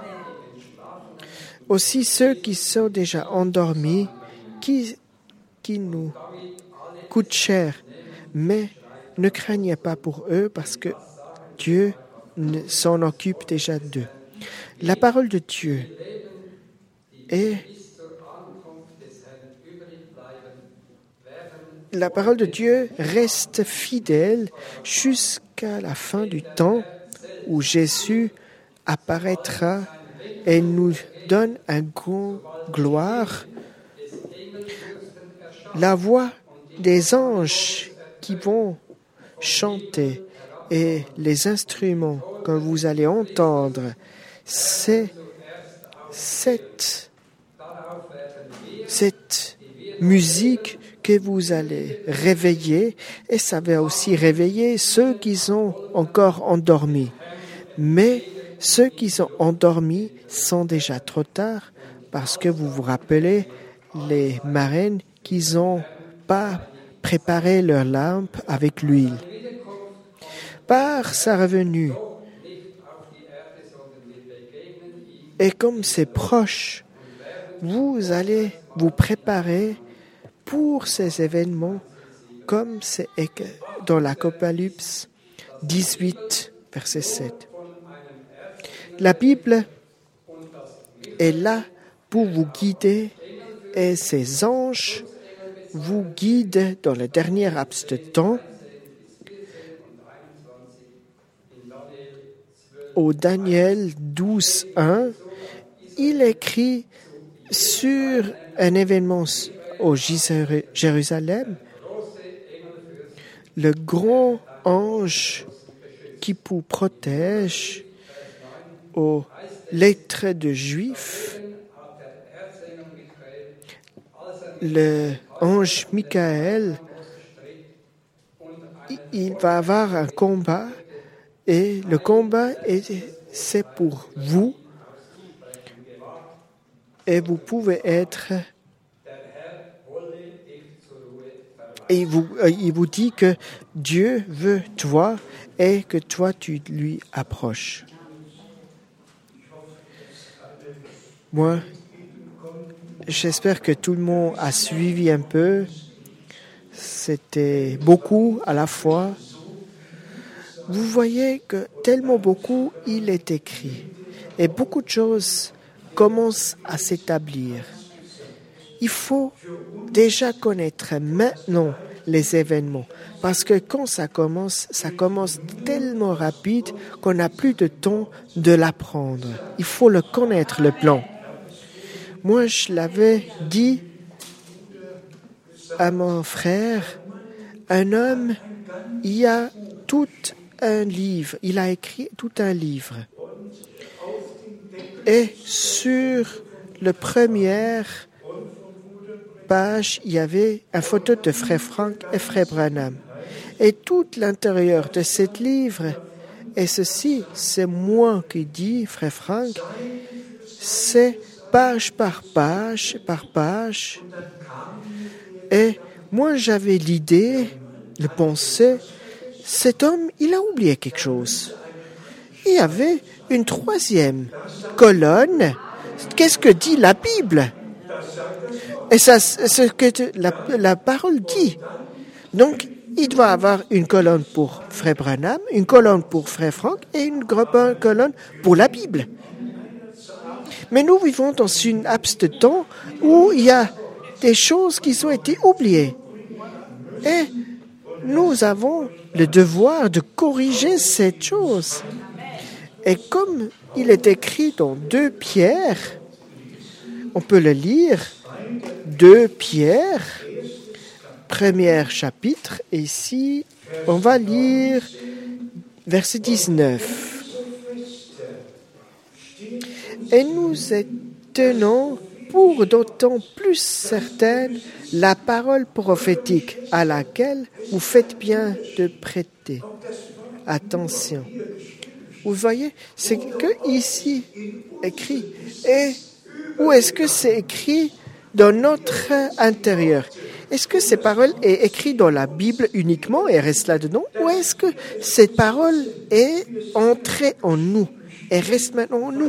Aussi ceux qui sont déjà endormis, qui nous coûtent cher, mais ne craignez pas pour eux, parce que Dieu s'en occupe déjà d'eux. La parole de Dieu reste fidèle jusqu'à la fin du temps, où Jésus apparaîtra et nous donne un grand gloire. La voix des anges qui vont chanter et les instruments que vous allez entendre, c'est cette musique que vous allez réveiller, et ça va aussi réveiller ceux qui sont encore endormis. Mais ceux qui sont endormis sont déjà trop tard, parce que vous vous rappelez les marraines qui n'ont pas préparé leur lampe avec l'huile. Par sa revenue, et comme c'est proche, vous allez vous préparer pour ces événements, comme c'est dans l'Apocalypse 18, verset 7. La Bible est là pour vous guider, et ces anges vous guident dans le dernier laps de temps. Au Daniel 12, 1, il écrit sur un événement au Jérusalem, le grand ange qui vous protège aux lettres de Juifs, le ange Michael, il va avoir un combat, et le combat c'est pour vous, et vous pouvez être il vous dit que Dieu veut toi et que toi, tu lui approches. Moi, j'espère que tout le monde a suivi un peu. C'était beaucoup à la fois. Vous voyez que tellement beaucoup, il est écrit. Et beaucoup de choses commencent à s'établir. Il faut déjà connaître maintenant les événements. Parce que quand ça commence tellement rapide qu'on n'a plus de temps de l'apprendre. Il faut le connaître, le plan. Moi, je l'avais dit à mon frère, un homme, il a tout un livre, il a écrit tout un livre. Et sur la première page, il y avait une photo de Frère Frank et Frère Branham. Et tout l'intérieur de ce livre, et ceci, c'est moi qui dis, Frère Frank, c'est page par page, Et moi, j'avais l'idée, le pensée, cet homme, il a oublié quelque chose. Il y avait une troisième colonne. Qu'est-ce que dit la Bible? Et ça, c'est ce que la parole dit. Donc, il doit avoir une colonne pour Frère Branham, une colonne pour Frère Frank et une colonne pour la Bible. Mais nous vivons dans une laps de temps où il y a des choses qui ont été oubliées. Et nous avons le devoir de corriger cette chose. Et comme il est écrit dans 2 Pierre, on peut le lire, 2 Pierre, premier chapitre, et ici, on va lire verset 19. Et nous tenons pour d'autant plus certaine la parole prophétique à laquelle vous faites bien de prêter attention. Vous voyez, c'est que ici écrit. Et où est-ce que c'est écrit dans notre intérieur? Est-ce que ces paroles sont écrites dans la Bible uniquement et restent là-dedans? Ou est-ce que cette parole est entrée en nous et reste maintenant en nous?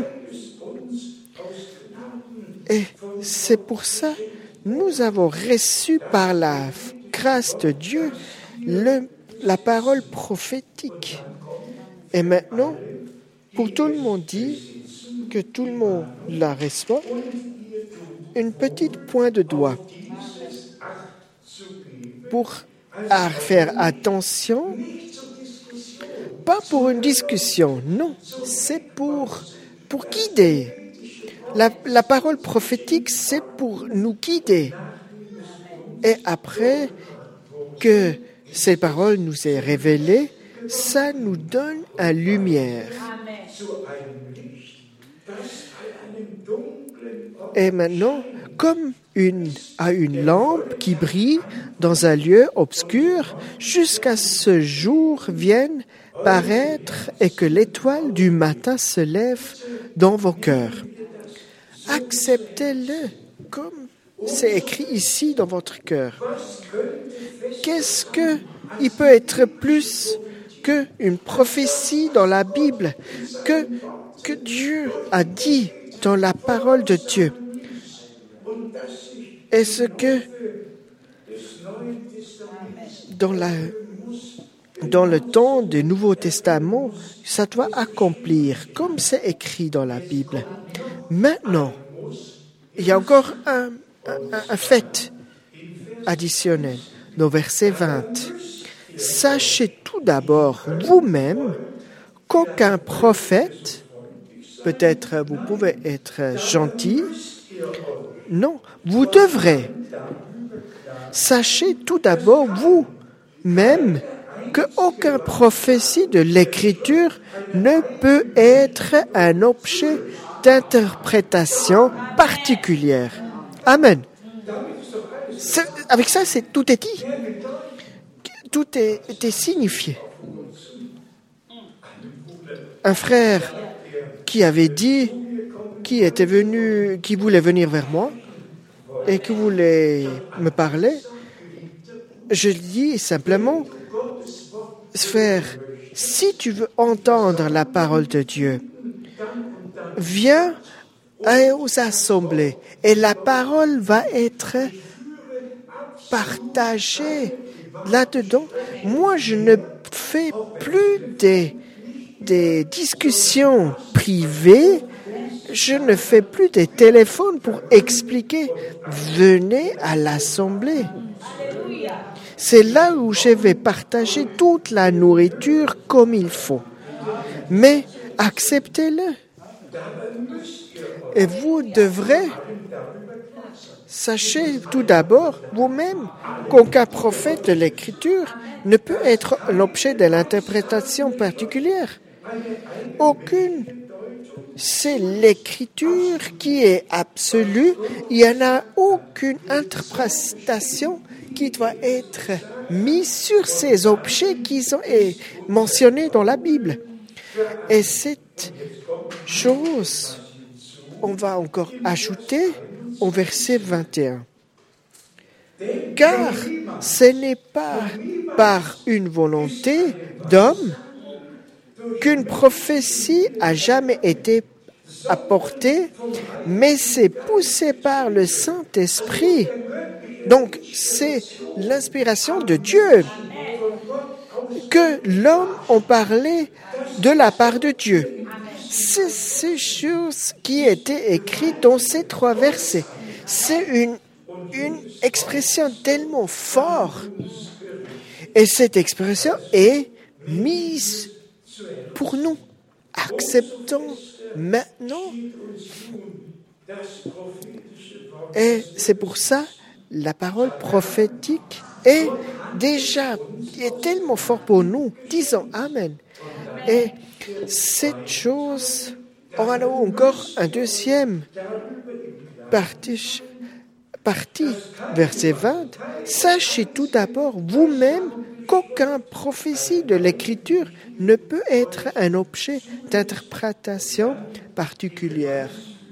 Et c'est pour ça que nous avons reçu par la grâce de Dieu la parole prophétique. Et maintenant, pour tout le monde dit que tout le monde la reçoit, une petite pointe de doigt pour faire attention, pas pour une discussion, non, c'est pour guider. La parole prophétique, c'est pour nous guider. Et après que ces paroles nous aient révélées, ça nous donne une lumière. Et maintenant, comme une lampe qui brille dans un lieu obscur, jusqu'à ce jour vienne paraître et que l'étoile du matin se lève dans vos cœurs. Acceptez-le comme c'est écrit ici dans votre cœur. Qu'est-ce qu'il peut être plus qu'une prophétie dans la Bible que Dieu a dit dans la parole de Dieu? Est-ce que dans le temps du Nouveau Testament, ça doit accomplir comme c'est écrit dans la Bible? Maintenant, il y a encore un fait additionnel dans verset 20. Sachez tout d'abord vous-même qu'aucun prophète, peut-être vous pouvez être gentil, non, vous devrez. Sachez tout d'abord vous-même qu'aucune prophétie de l'Écriture ne peut être un objet d'interprétation particulière. Amen. Avec ça, tout est dit. Tout est signifié. Un frère qui avait dit, qui voulait venir vers moi et qui voulait me parler, je dis simplement, frère, si tu veux entendre la parole de Dieu, viens aux assemblées et la parole va être partagée là-dedans. Moi, je ne fais plus des discussions privées. Je ne fais plus des téléphones pour expliquer. Venez à l'assemblée. C'est là où je vais partager toute la nourriture comme il faut. Mais acceptez-le. Et vous devrez, sachez tout d'abord vous-même qu'aucun prophète de l'Écriture ne peut être l'objet de l'interprétation particulière. Aucune. C'est l'Écriture qui est absolue. Il n'y en a aucune interprétation qui doit être mise sur ces objets qui sont mentionnés dans la Bible. Et cette chose, on va encore ajouter au verset 21. Car ce n'est pas par une volonté d'homme qu'une prophétie a jamais été apportée, mais c'est poussé par le Saint-Esprit. Donc, c'est l'inspiration de Dieu que l'homme a parlé de la part de Dieu. C'est ces choses qui étaient écrites dans ces 3 versets. C'est une expression tellement forte. Et cette expression est mise pour nous. Acceptons maintenant. Et c'est pour ça la parole prophétique est tellement forte pour nous. Disons Amen. Et cette chose, on a encore un deuxième partie, verset 20. Sachez tout d'abord vous-même qu'aucune prophétie de l'Écriture ne peut être un objet d'interprétation particulière.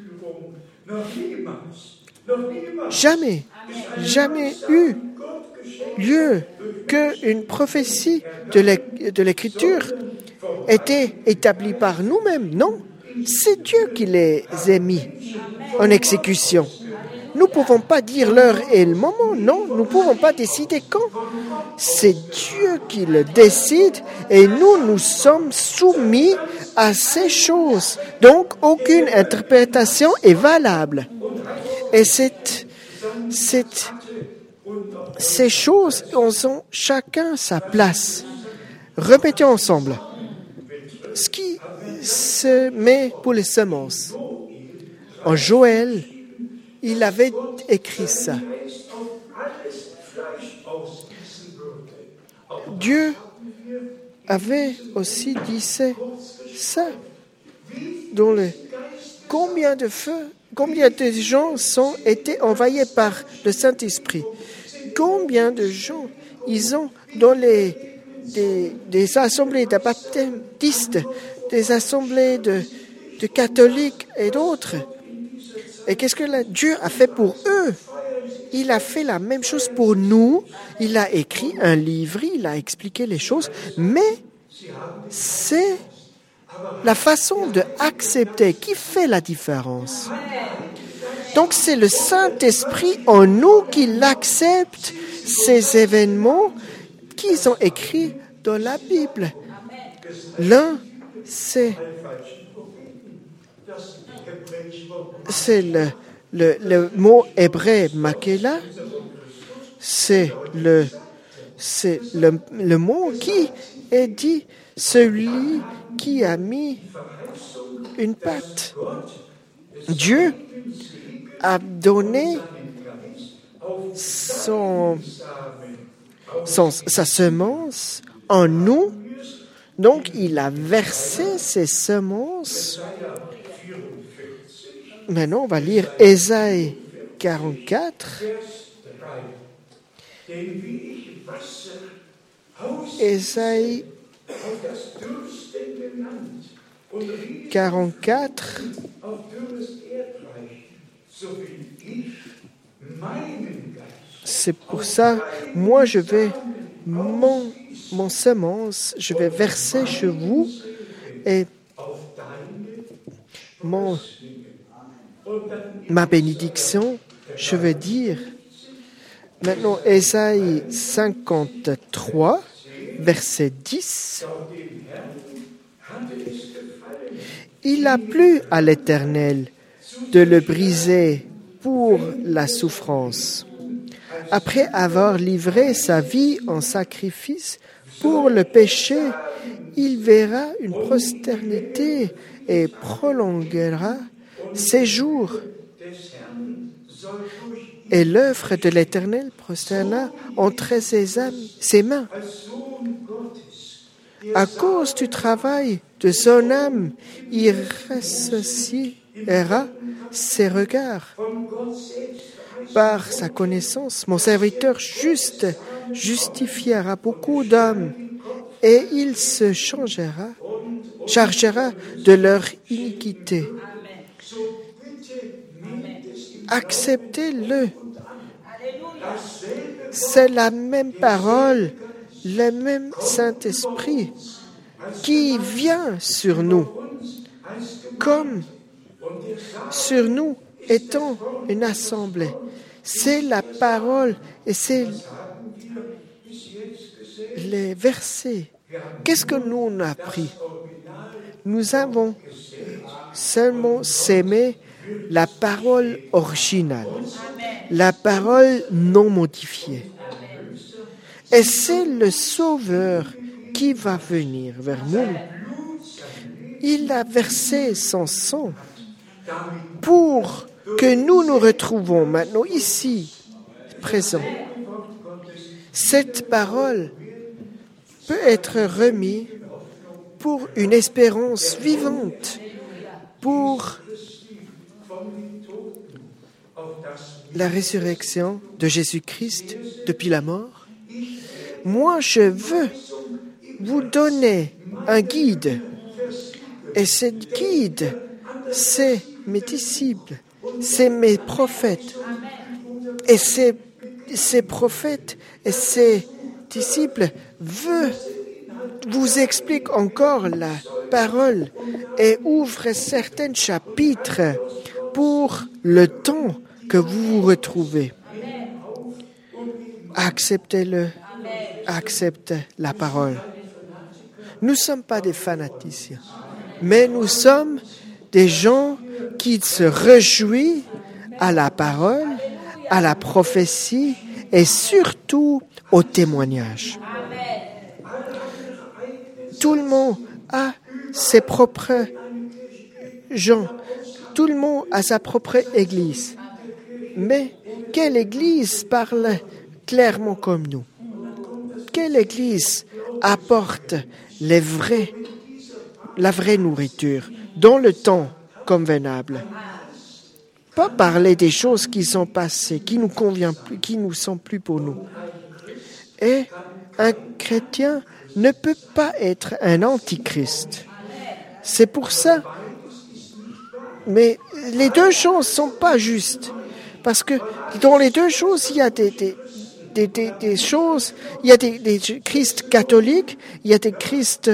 Jamais eu lieu qu'une prophétie de l'Écriture était établie par nous-mêmes. Non, c'est Dieu qui les a mis en exécution. Nous ne pouvons pas dire l'heure et le moment. Non, nous ne pouvons pas décider quand. C'est Dieu qui le décide et nous sommes soumis à ces choses. Donc, aucune interprétation est valable. Et ces choses ont chacun sa place. Répétons ensemble. Ce qui se met pour les semences. En Joël, il avait écrit ça. Dieu avait aussi dit ça. Combien de gens ont été envoyés par le Saint-Esprit? Combien de gens ils ont dans des assemblées de baptistes, des assemblées de catholiques et d'autres? Et qu'est-ce que Dieu a fait pour eux? Il a fait la même chose pour nous. Il a écrit un livre, il a expliqué les choses, mais c'est la façon d'accepter qui fait la différence. Donc c'est le Saint-Esprit en nous qui accepte ces événements qui sont écrits dans la Bible. L'un, c'est le mot hébreu makela, c'est le mot qui est dit celui qui a mis une patte. Dieu a donné sa semence en nous, donc il a versé ses semences. Maintenant, on va lire Ésaïe 44. Ésaïe 44. C'est pour ça, moi je vais, mon semence, je vais verser chez vous et ma bénédiction, je vais dire. Maintenant, Ésaïe 53, verset 10. Il a plu à l'Éternel de le briser pour la souffrance. Après avoir livré sa vie en sacrifice pour le péché, il verra une postérité et prolongera ses jours. Et l'œuvre de l'Éternel prosterna entre ses mains. À cause du travail de son âme, il ressuscitera ses regards. Par sa connaissance, mon serviteur juste justifiera beaucoup d'hommes et il se chargera de leur iniquité. Acceptez-le. C'est la même parole, le même Saint-Esprit qui vient sur nous, comme sur nous étant une assemblée. C'est la parole et c'est les versets. Qu'est-ce que nous on a appris? Nous avons seulement s'aimer la parole originale, la parole non modifiée. Et c'est le Sauveur qui va venir vers nous. Il a versé son sang pour que nous nous retrouvons maintenant ici, présents. Cette parole peut être remise pour une espérance vivante, pour la résurrection de Jésus-Christ depuis la mort. Moi, je veux vous donner un guide. Et ce guide, c'est mes disciples, c'est mes prophètes. Et ces prophètes et ces disciples vous expliquent encore la parole et ouvrent certains chapitres pour le temps que vous vous retrouvez. Acceptez-le, acceptez la parole. Nous ne sommes pas des fanaticiens, mais nous sommes des gens qui se réjouissent à la parole, à la prophétie et surtout au témoignage. Tout le monde a ses propres gens, tout le monde a sa propre église. Mais quelle église parle clairement comme nous? Quelle église apporte la vraie nourriture dans le temps convenable? Pas parler des choses qui sont passées, qui nous conviennent plus, qui nous sont plus pour nous. Et un chrétien ne peut pas être un antichrist. C'est pour ça. Mais les deux choses sont pas justes. Parce que dans les deux choses, il y a des choses, il y a des Christ catholiques, il y a des Christ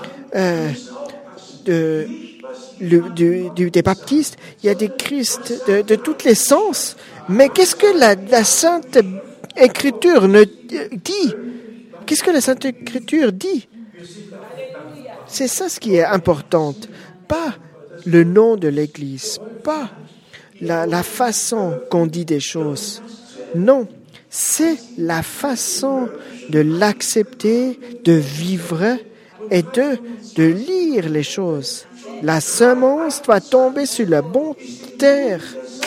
des baptistes, il y a des Christ de tous les sens. Mais qu'est-ce que la Sainte Écriture dit? Qu'est-ce que la Sainte Écriture dit? C'est ça ce qui est important. Pas le nom de l'Église, pas la façon qu'on dit des choses. Non, c'est la façon de l'accepter, de vivre et de lire les choses. La semence doit tomber sur la bonne terre.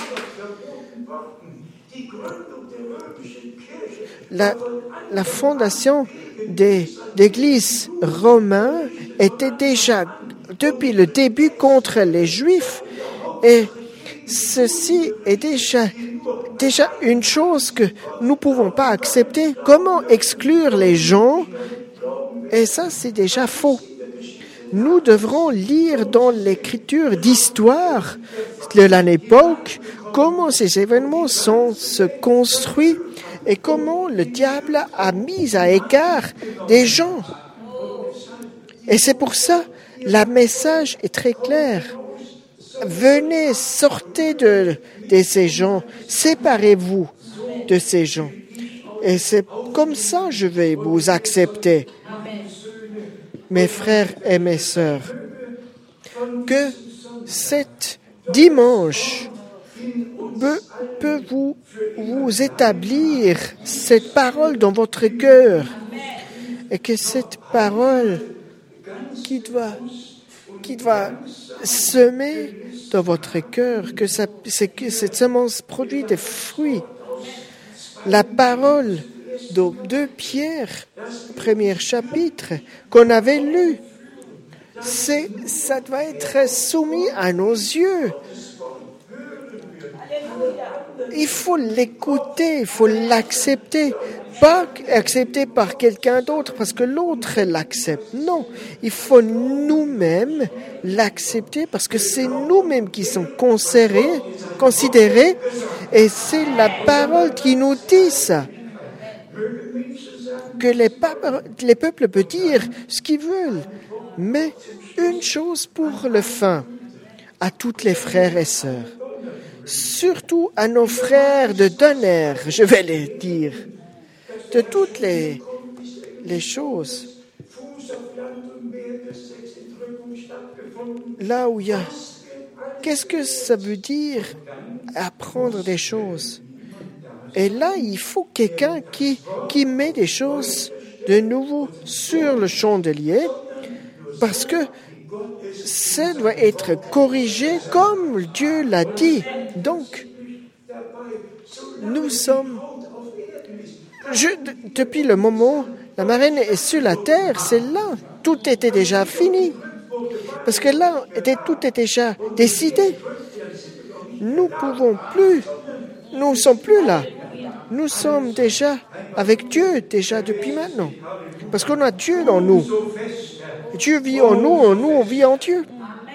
La fondation des églises romaines était déjà, depuis le début, contre les Juifs. Et ceci est déjà une chose que nous ne pouvons pas accepter. Comment exclure les gens? Et ça, c'est déjà faux. Nous devrons lire dans l'écriture d'histoire de l'époque comment ces événements se construits et comment le diable a mis à écart des gens. Et c'est pour ça, le message est très clair. Venez, sortez de ces gens, séparez-vous de ces gens. Et c'est comme ça que je vais vous accepter, mes frères et mes sœurs, que cet dimanche peut vous établir cette parole dans votre cœur, et que cette parole qui doit semer dans votre cœur, que cette semence produit des fruits. La parole de 2 Pierre, premier chapitre, qu'on avait lu, ça doit être soumis à nos yeux. Il faut l'écouter, il faut l'accepter. Pas accepté par quelqu'un d'autre parce que l'autre l'accepte. Non, il faut nous-mêmes l'accepter parce que c'est nous-mêmes qui sommes considérés et c'est la parole qui nous dit ça. Que les peuples peuvent dire ce qu'ils veulent, mais une chose pour le fin, à toutes les frères et sœurs, surtout à nos frères de Donner, je vais les dire, de toutes les choses. Là où il y a... Qu'est-ce que ça veut dire apprendre des choses? Et là, il faut quelqu'un qui met des choses de nouveau sur le chandelier parce que ça doit être corrigé comme Dieu l'a dit. Donc, nous sommes... depuis le moment la marraine est sur la terre, c'est là. Tout était déjà fini. Parce que là, tout était déjà décidé. Nous ne sommes plus là. Nous sommes déjà avec Dieu, déjà depuis maintenant. Parce qu'on a Dieu en nous. Dieu vit en nous on vit en Dieu.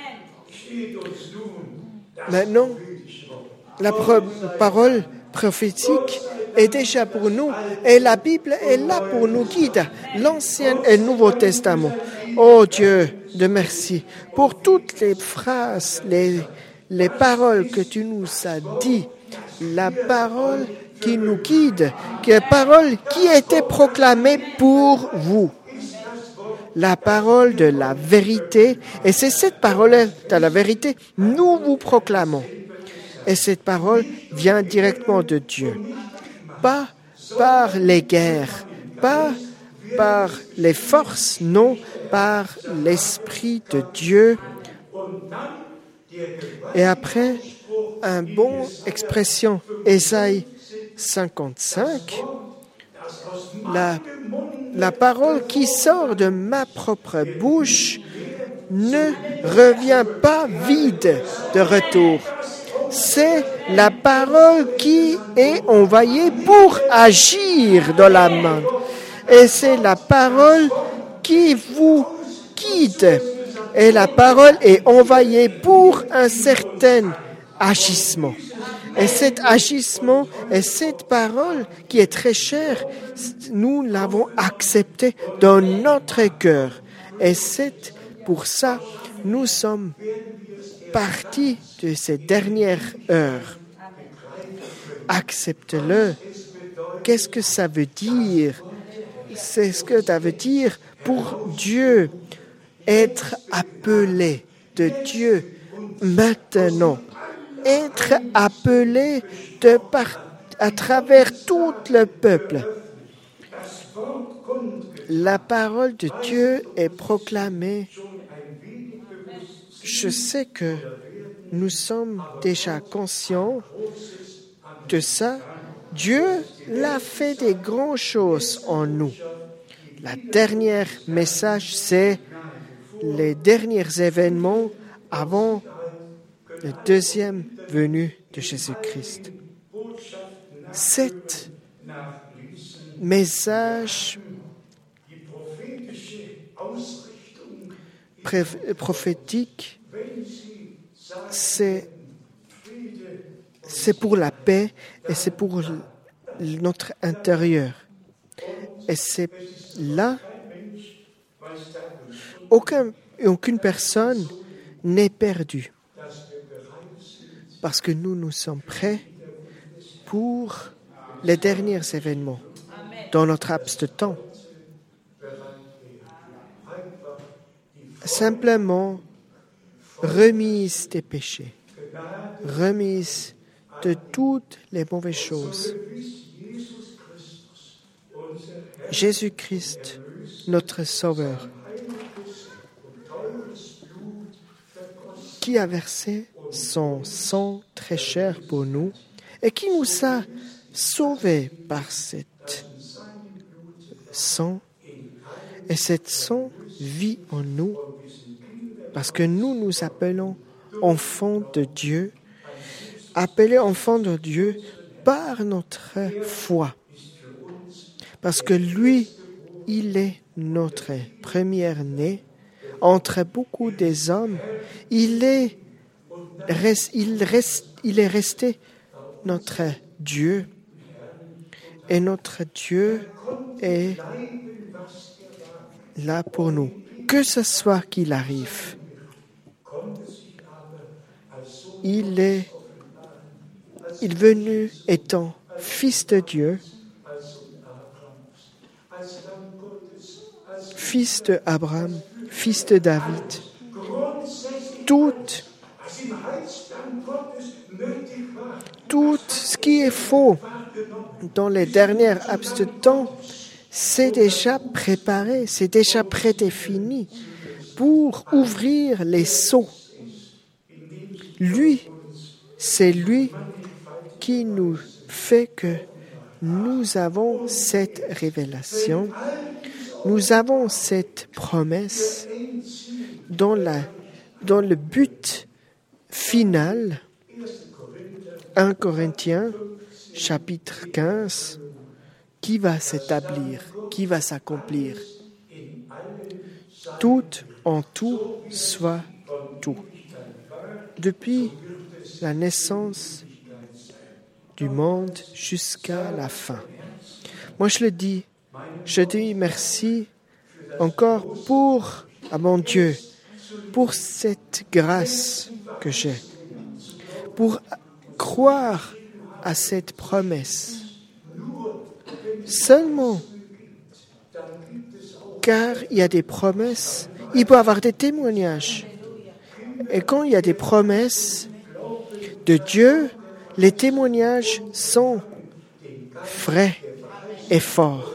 Maintenant, la parole prophétique est déjà pour nous et la Bible est là pour nous guider, l'Ancien et le Nouveau Testament. Oh Dieu, de merci pour toutes les phrases, les paroles que tu nous as dit, la parole qui nous guide, la parole qui a été proclamée pour vous. La parole de la vérité, et c'est cette parole de la vérité, nous vous proclamons. Et cette parole vient directement de Dieu. Pas par les guerres, pas par les forces, non, par l'Esprit de Dieu. Et après, une bonne expression, Ésaïe 55, la parole qui sort de ma propre bouche ne revient pas vide de retour. C'est la parole qui est envoyée pour agir dans la main. Et c'est la parole qui vous guide. Et la parole est envoyée pour un certain agissement. Et cet agissement et cette parole qui est très chère, nous l'avons acceptée dans notre cœur. Et c'est pour ça que nous sommes partie de ces dernières heures. Accepte-le. Qu'est-ce que ça veut dire? C'est ce que ça veut dire pour Dieu, être appelé de Dieu maintenant, être appelé à travers tout le peuple. La parole de Dieu est proclamée. Je sais que nous sommes déjà conscients de ça. Dieu l'a fait des grandes choses en nous. La dernière message, c'est les derniers événements avant la deuxième venue de Jésus-Christ. Cet message prophétique, c'est pour la paix et c'est pour notre intérieur. Et c'est là, aucune personne n'est perdue. Parce que nous sommes prêts pour les derniers événements dans notre laps de temps. Simplement, remise des péchés, remise de toutes les mauvaises choses. Jésus-Christ, notre Sauveur, qui a versé son sang très cher pour nous et qui nous a sauvés par cet sang. Et cet sang vit en nous parce que nous appelons enfants de Dieu, appelés enfants de Dieu par notre foi. Parce que lui, il est notre premier-né entre beaucoup des hommes. Il est resté notre Dieu. Et notre Dieu est là pour nous. Que ce soit qu'il arrive. Il est venu étant fils de Dieu, fils de Abraham, fils de David. Tout ce qui est faux dans les dernières laps de temps, c'est déjà préparé, c'est déjà prédéfini pour ouvrir les sceaux. C'est lui qui nous fait que nous avons cette révélation, nous avons cette promesse dans le but final. 1 Corinthiens, chapitre 15, qui va s'établir, qui va s'accomplir. Tout en tout soit tout. Depuis la naissance du monde jusqu'à la fin. Moi, je dis merci encore à mon Dieu, pour cette grâce que j'ai, pour croire à cette promesse. Seulement, car il y a des promesses, il peut y avoir des témoignages. Et quand il y a des promesses de Dieu, les témoignages sont vrais et forts.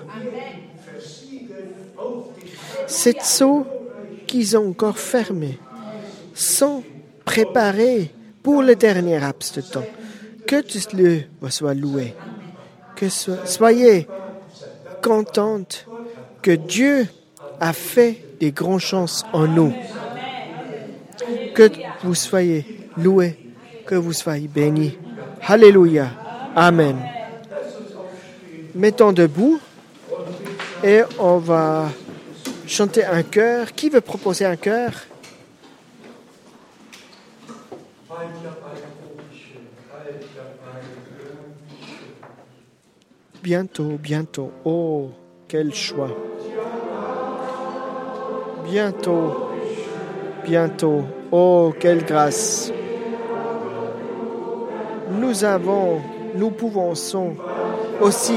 Ces sceaux qu'ils ont encore fermés sont préparés pour le dernier laps de temps. Que Dieu soit loué. Que soyez contentes que Dieu a fait des grandes choses en nous. Que vous soyez loués, que vous soyez bénis. Alléluia. Amen. Mettons debout et on va chanter un chœur. Qui veut proposer un chœur? Bientôt, bientôt. Oh, quel choix. Bientôt, bientôt. Oh, quelle grâce. Nous pouvons aussi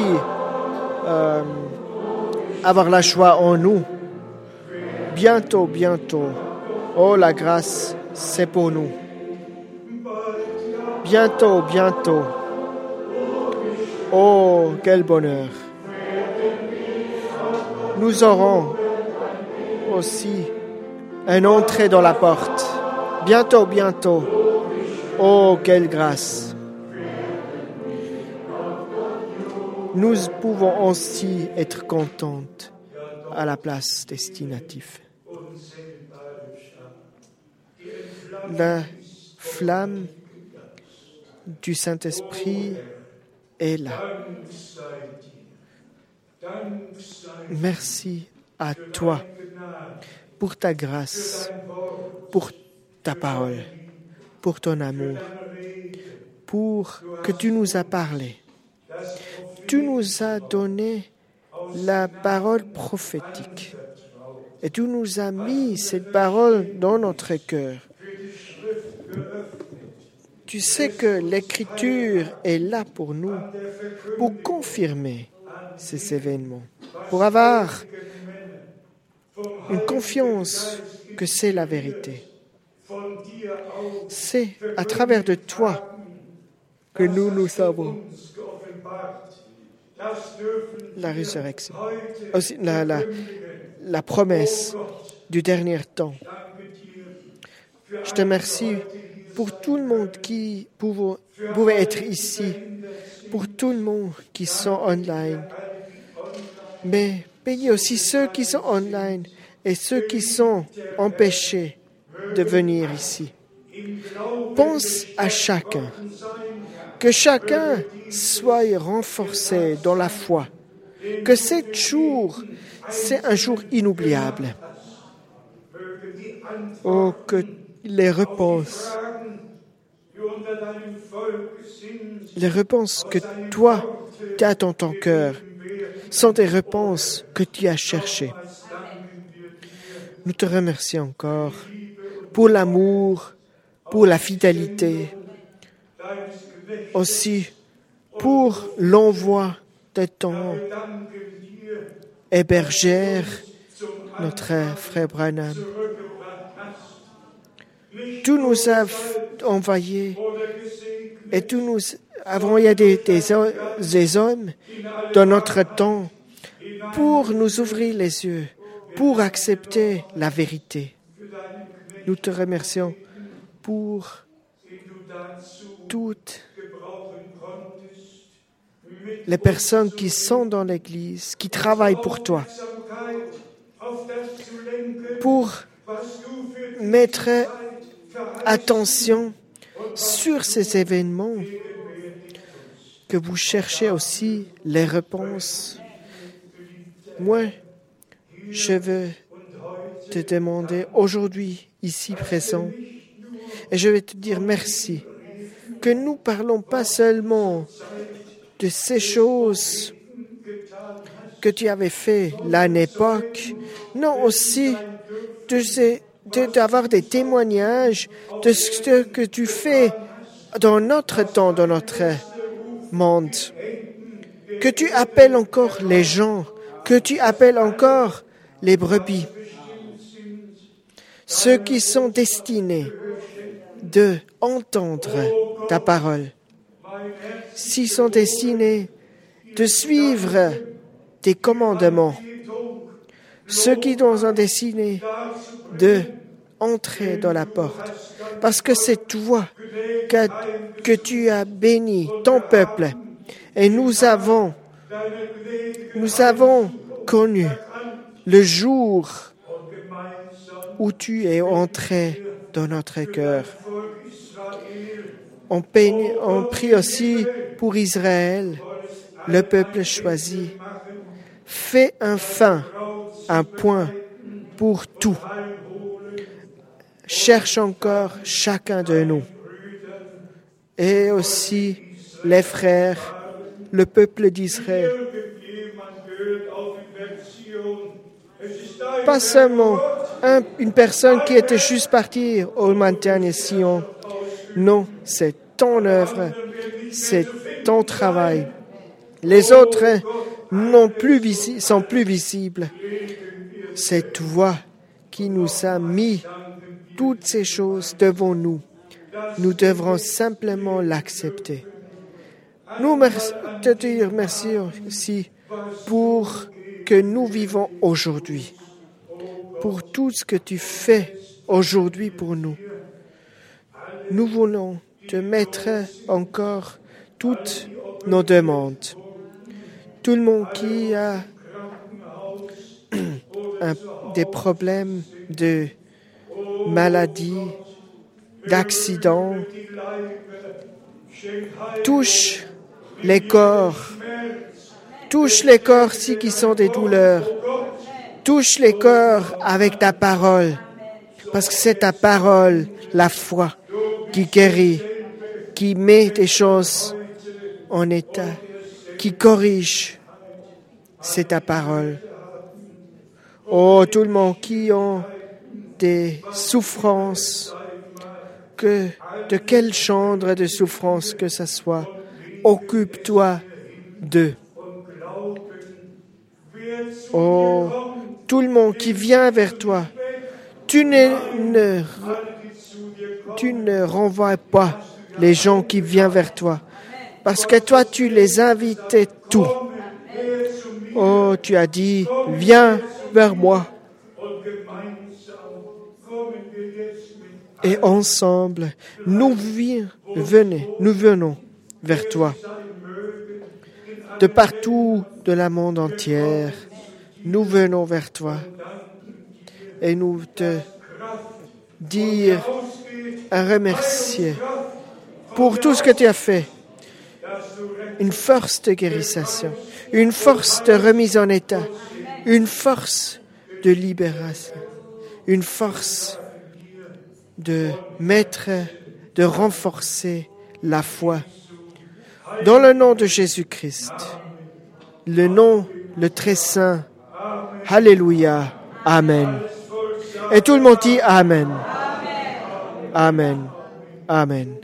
avoir la joie en nous. Bientôt, bientôt. Oh, la grâce, c'est pour nous. Bientôt, bientôt. Oh, quel bonheur. Nous aurons aussi une entrée dans la porte. Bientôt, bientôt. Oh, quelle grâce. Nous pouvons aussi être contentes à la place destinative. La flamme du Saint-Esprit est là. Merci à toi pour ta grâce, pour ta parole, pour ton amour, pour que tu nous as parlé. tu nous as donné la parole prophétique. Et tu nous as mis cette parole dans notre cœur. Tu sais que l'Écriture est là pour nous, pour confirmer ces événements, pour avoir une confiance que c'est la vérité. C'est à travers de toi que nous savons la résurrection, aussi la promesse du dernier temps. Je te remercie pour tout le monde qui pouvait être ici, pour tout le monde qui sont online. Mais bénis aussi ceux qui sont online et ceux qui sont empêchés de venir ici. Pense à chacun, que chacun soit renforcé dans la foi, que cet jour, c'est un jour inoubliable. Oh, que les réponses que toi, tu as dans ton cœur, sont des réponses que tu as cherchées. Nous te remercions encore pour l'amour, pour la fidélité, aussi pour l'envoi de ton hébergère, notre frère Branham. Tu nous as envoyé et tu nous as envoyé des hommes dans notre temps pour nous ouvrir les yeux, pour accepter la vérité. Nous te remercions pour toutes les personnes qui sont dans l'Église, qui travaillent pour toi, pour mettre attention sur ces événements, que vous cherchez aussi les réponses. Moi, je veux te demander aujourd'hui, ici présent, et je vais te dire merci, que nous ne parlons pas seulement de ces choses que tu avais fait à l'époque, non aussi d'avoir des témoignages de ce que tu fais dans notre temps, dans notre monde. Que tu appelles encore les gens, que tu appelles encore les brebis, ceux qui sont destinés de entendre ta parole, s'ils sont destinés de suivre tes commandements, ceux qui sont destinés de entrer dans la porte, parce que c'est toi que tu as béni ton peuple, et nous avons connu le jour où tu es entré dans notre cœur. On prie aussi pour Israël, le peuple choisi. Fais un point pour tout. Cherche encore chacun de nous. Et aussi les frères, le peuple d'Israël. Pas seulement une personne qui était juste partie aux montagnes Sion. Non, c'est ton œuvre, c'est ton travail. Les autres sont plus visibles. C'est toi qui nous as mis toutes ces choses devant nous. Nous devrons simplement l'accepter. Nous te dire merci aussi pour que nous vivons aujourd'hui, pour tout ce que tu fais aujourd'hui pour nous. Nous voulons te mettre encore toutes nos demandes. Tout le monde qui a des problèmes de maladie, d'accidents, touche les corps qui sont des douleurs, touche les corps avec ta parole, parce que c'est ta parole, la foi, qui guérit, qui met des choses en état. qui corrige. C'est ta parole. Oh, tout le monde qui ont des souffrances, de quel genre de souffrance que ce soit, occupe-toi d'eux. Oh, tout le monde qui vient vers toi, tu ne renvoies pas les gens qui viennent vers toi, parce que toi, tu les invitais tous. Oh, tu as dit, viens vers moi. Et ensemble, nous venons vers toi. De partout de la monde entière, nous venons vers toi. Et nous te dire un remercier pour tout ce que tu as fait. Une force de guérison, une force de remise en état, une force de libération, une force de renforcer la foi. Dans le nom de Jésus-Christ, le nom, le très saint, Alléluia, Amen. Et tout le monde dit Amen. Amen. Amen.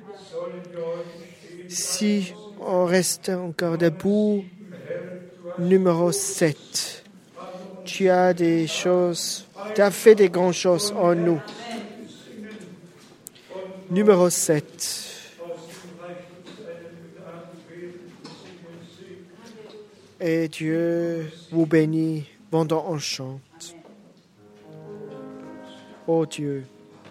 Si on reste encore debout, numéro 7. Tu as fait des grandes choses en nous. Numéro 7. Et Dieu vous bénit pendant on chante. Oh Dieu.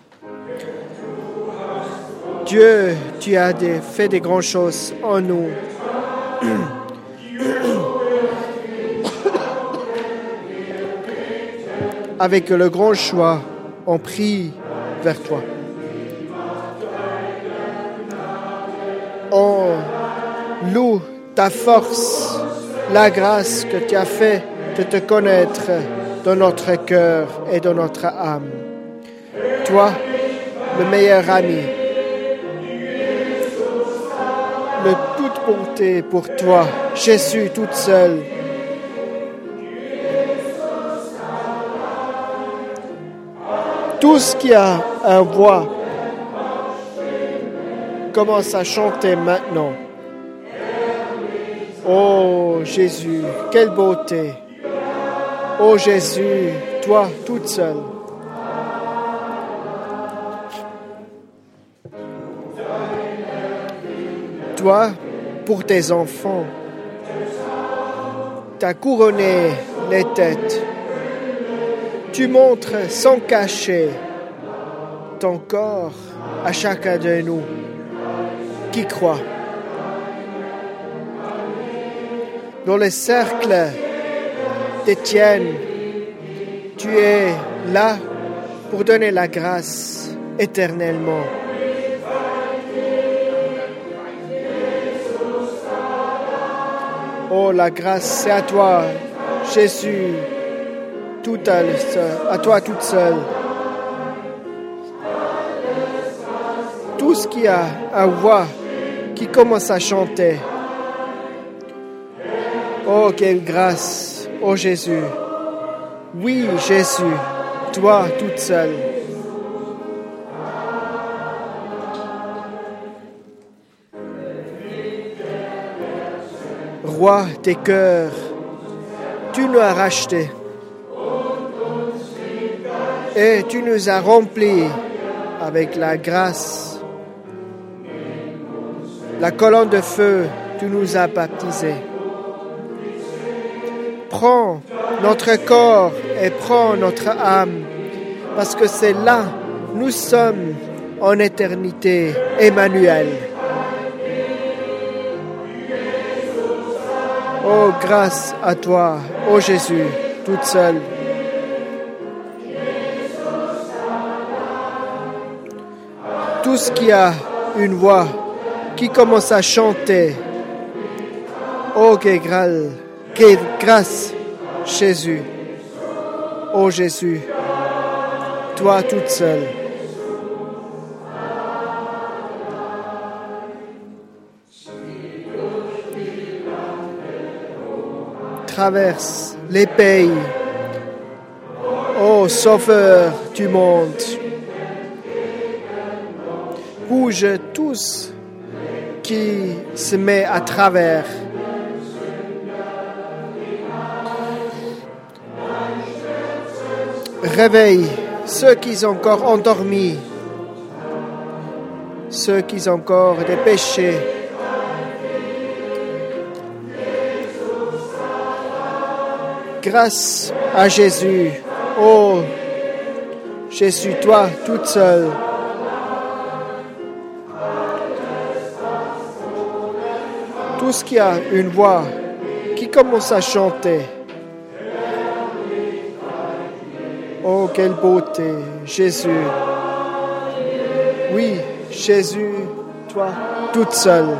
Dieu, tu as fait des grandes choses en nous. Avec le grand choix, on prie vers toi. On loue ta force, la grâce que tu as fait de te connaître dans notre cœur et dans notre âme. Toi, le meilleur ami, le toute bonté pour toi, Jésus toute seule. Tout ce qui a un voix commence à chanter maintenant. Oh Jésus, quelle beauté! Oh Jésus, toi toute seule. Toi, pour tes enfants, tu as couronné les têtes. Tu montres sans cacher ton corps à chacun de nous qui croit. Dans le cercle d'Étienne, tu es là pour donner la grâce éternellement. Oh, la grâce, c'est à toi, Jésus, à toi toute seule. Tout ce qui a un voix qui commence à chanter. Oh, quelle grâce, oh Jésus. Oui, Jésus, toi toute seule. Roi des cœurs, tu nous as rachetés et tu nous as remplis avec la grâce. La colonne de feu, tu nous as baptisés. Prends notre corps et prends notre âme, parce que c'est là, nous sommes en éternité, Emmanuel. Oh, grâce à toi, oh Jésus, toute seule. Tout ce qui a une voix qui commence à chanter. Oh, quelle grâce, Jésus. Oh Jésus, toi toute seule. traverse les pays. Ô Sauveur du monde, bouge tous qui se met à travers. Réveille ceux qui sont encore endormis, ceux qui ont encore des péchés. Grâce à Jésus, oh Jésus, toi toute seule, tous qui a une voix, qui commence à chanter. Oh, quelle beauté, Jésus. Oui, Jésus, toi, toute seule.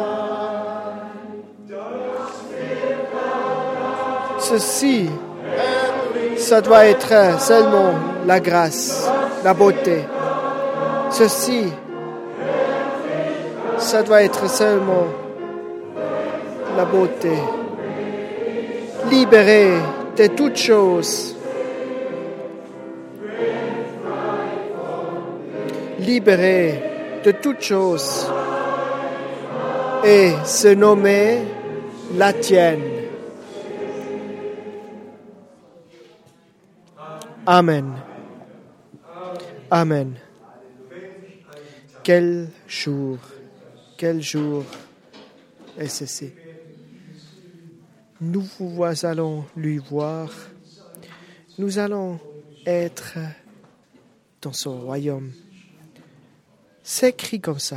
Ceci, ça doit être seulement la grâce, la beauté. Ceci, ça doit être seulement la beauté. Libéré de toutes choses. Libéré de toutes choses. Et se nommer la tienne. Amen. Amen. Quel jour est ceci. Nous allons lui voir. Nous allons être dans son royaume. C'est écrit comme ça.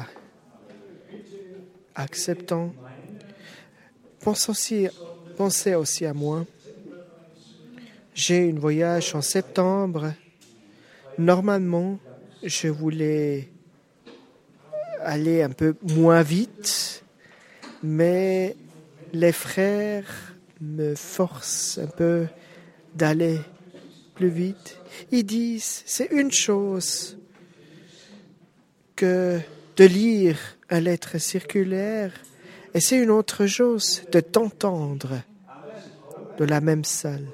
Acceptons. Pensez aussi à moi. J'ai un voyage en septembre. Normalement, je voulais aller un peu moins vite, mais les frères me forcent un peu d'aller plus vite. Ils disent, c'est une chose que de lire une lettre circulaire, et c'est une autre chose de t'entendre de la même salle.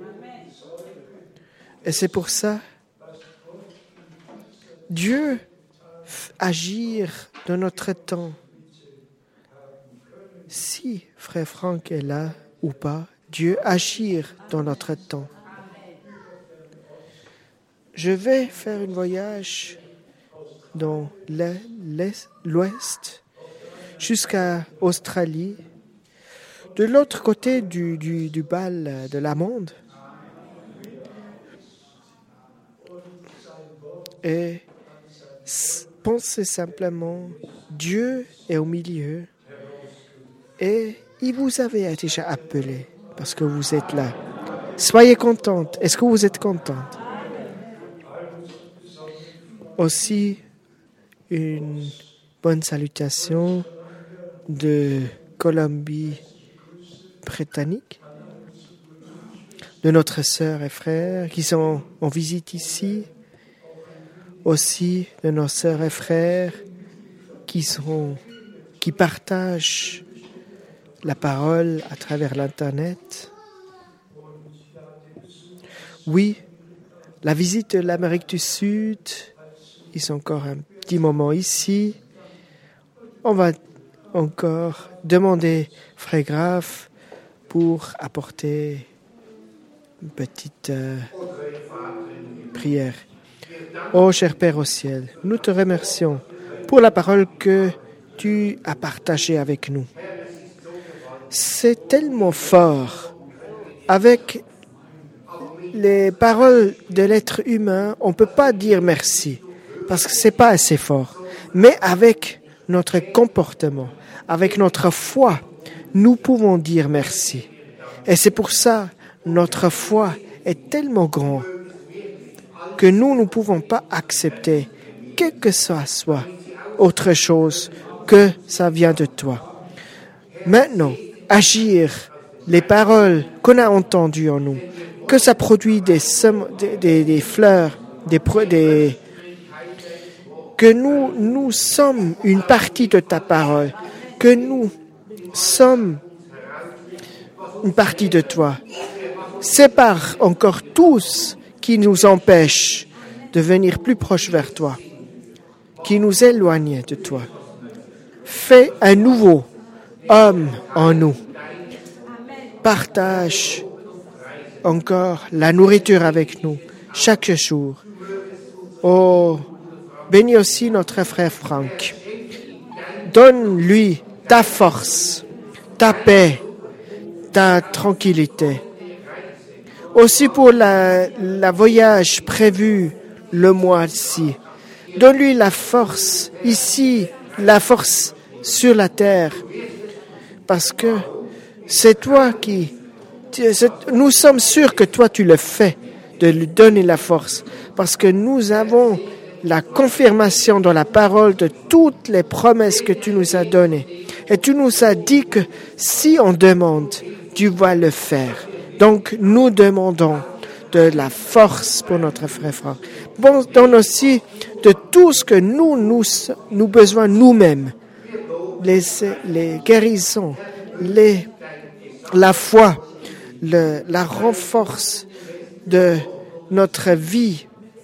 Et c'est pour ça, Dieu agir dans notre temps. Si frère Franck est là ou pas, Dieu agir dans notre temps. Je vais faire un voyage dans l'ouest jusqu'à Australie, de l'autre côté du bal de la monde. Et pensez simplement, Dieu est au milieu et il vous avait déjà appelé parce que vous êtes là. Soyez contente. Est-ce que vous êtes contente? Aussi, une bonne salutation de Colombie-Britannique, de notre sœur et frères qui sont en visite ici, aussi de nos sœurs et frères qui partagent la parole à travers l'Internet. Oui, la visite de l'Amérique du Sud, ils sont encore un petit moment ici. On va encore demander Frère Graf pour apporter une petite prière. Ô cher Père au ciel, nous te remercions pour la parole que tu as partagée avec nous. C'est tellement fort. Avec les paroles de l'être humain, on ne peut pas dire merci, parce que ce n'est pas assez fort. Mais avec notre comportement, avec notre foi, nous pouvons dire merci. Et c'est pour ça notre foi est tellement grande que nous ne pouvons pas accepter quel que ce soit autre chose que ça vient de toi. Maintenant, agir les paroles qu'on a entendues en nous, que ça produit des fleurs, que nous sommes une partie de ta parole, que nous sommes une partie de toi. Sépare encore tous qui nous empêchent de venir plus proche vers toi, qui nous éloignent de toi. Fais un nouveau homme en nous. Partage encore la nourriture avec nous chaque jour. Oh, bénis aussi notre frère Franck. Donne-lui ta force, ta paix, ta tranquillité. Aussi pour la voyage prévu le mois-ci. Donne-lui la force ici, la force sur la terre. Parce que c'est toi nous sommes sûrs que toi tu le fais, de lui donner la force. Parce que nous avons la confirmation dans la parole de toutes les promesses que tu nous as données. Et tu nous as dit que si on demande, tu vas le faire. Donc, nous demandons de la force pour notre frère Franck. Bon, donne aussi de tout ce que nous besoin nous-mêmes. Les guérisons, la foi, la renforce de notre vie.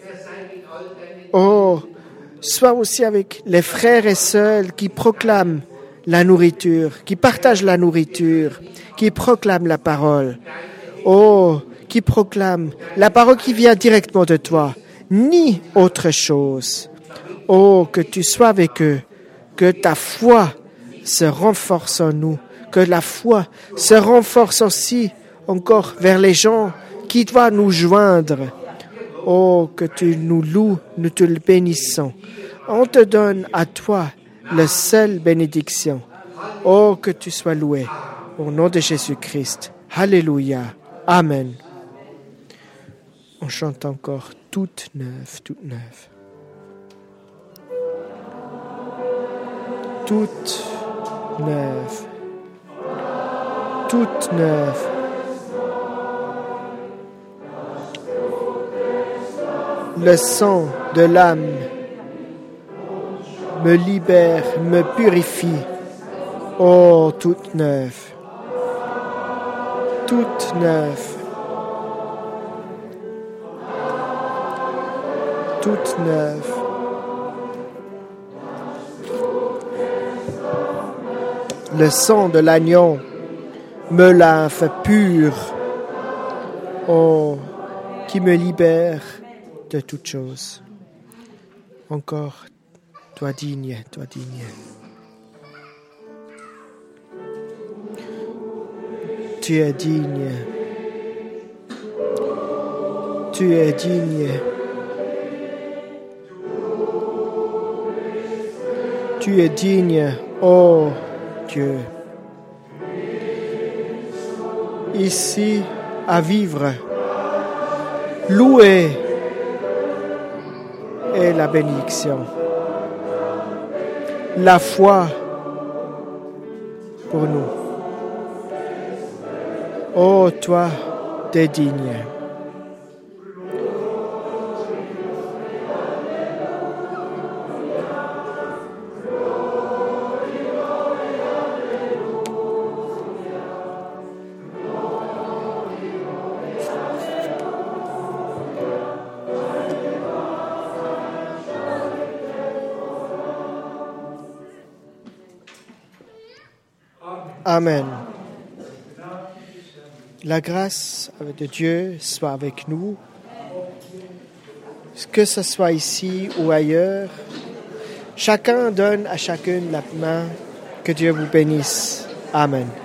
Oh, sois aussi avec les frères et sœurs qui proclament la nourriture, qui partagent la nourriture, qui proclament la parole. Oh, qui proclament la parole qui vient directement de toi, ni autre chose. Oh, que tu sois avec eux, que ta foi se renforce en nous, que la foi se renforce aussi encore vers les gens qui doivent nous joindre. Oh, que tu nous loues, nous te le bénissons. On te donne à toi la seule bénédiction. Oh, que tu sois loué. Au nom de Jésus-Christ. Alléluia. Amen. On chante encore toute neuve, toute neuve. Toute neuve. Toute neuve. Le sang de l'âme me libère, me purifie. Oh, toute neuve. Toute neuve. Toute neuve. Le sang de l'agneau me lave pur. Oh, qui me libère de toutes choses. Encore, toi digne, toi digne. Tu es digne. Tu es digne. Tu es digne, ô Dieu. Ici, à vivre, louer et la bénédiction. La foi pour nous. Ô toi, t'es digne. Amen. La grâce de Dieu soit avec nous, que ce soit ici ou ailleurs. Chacun donne à chacune la main. Que Dieu vous bénisse. Amen.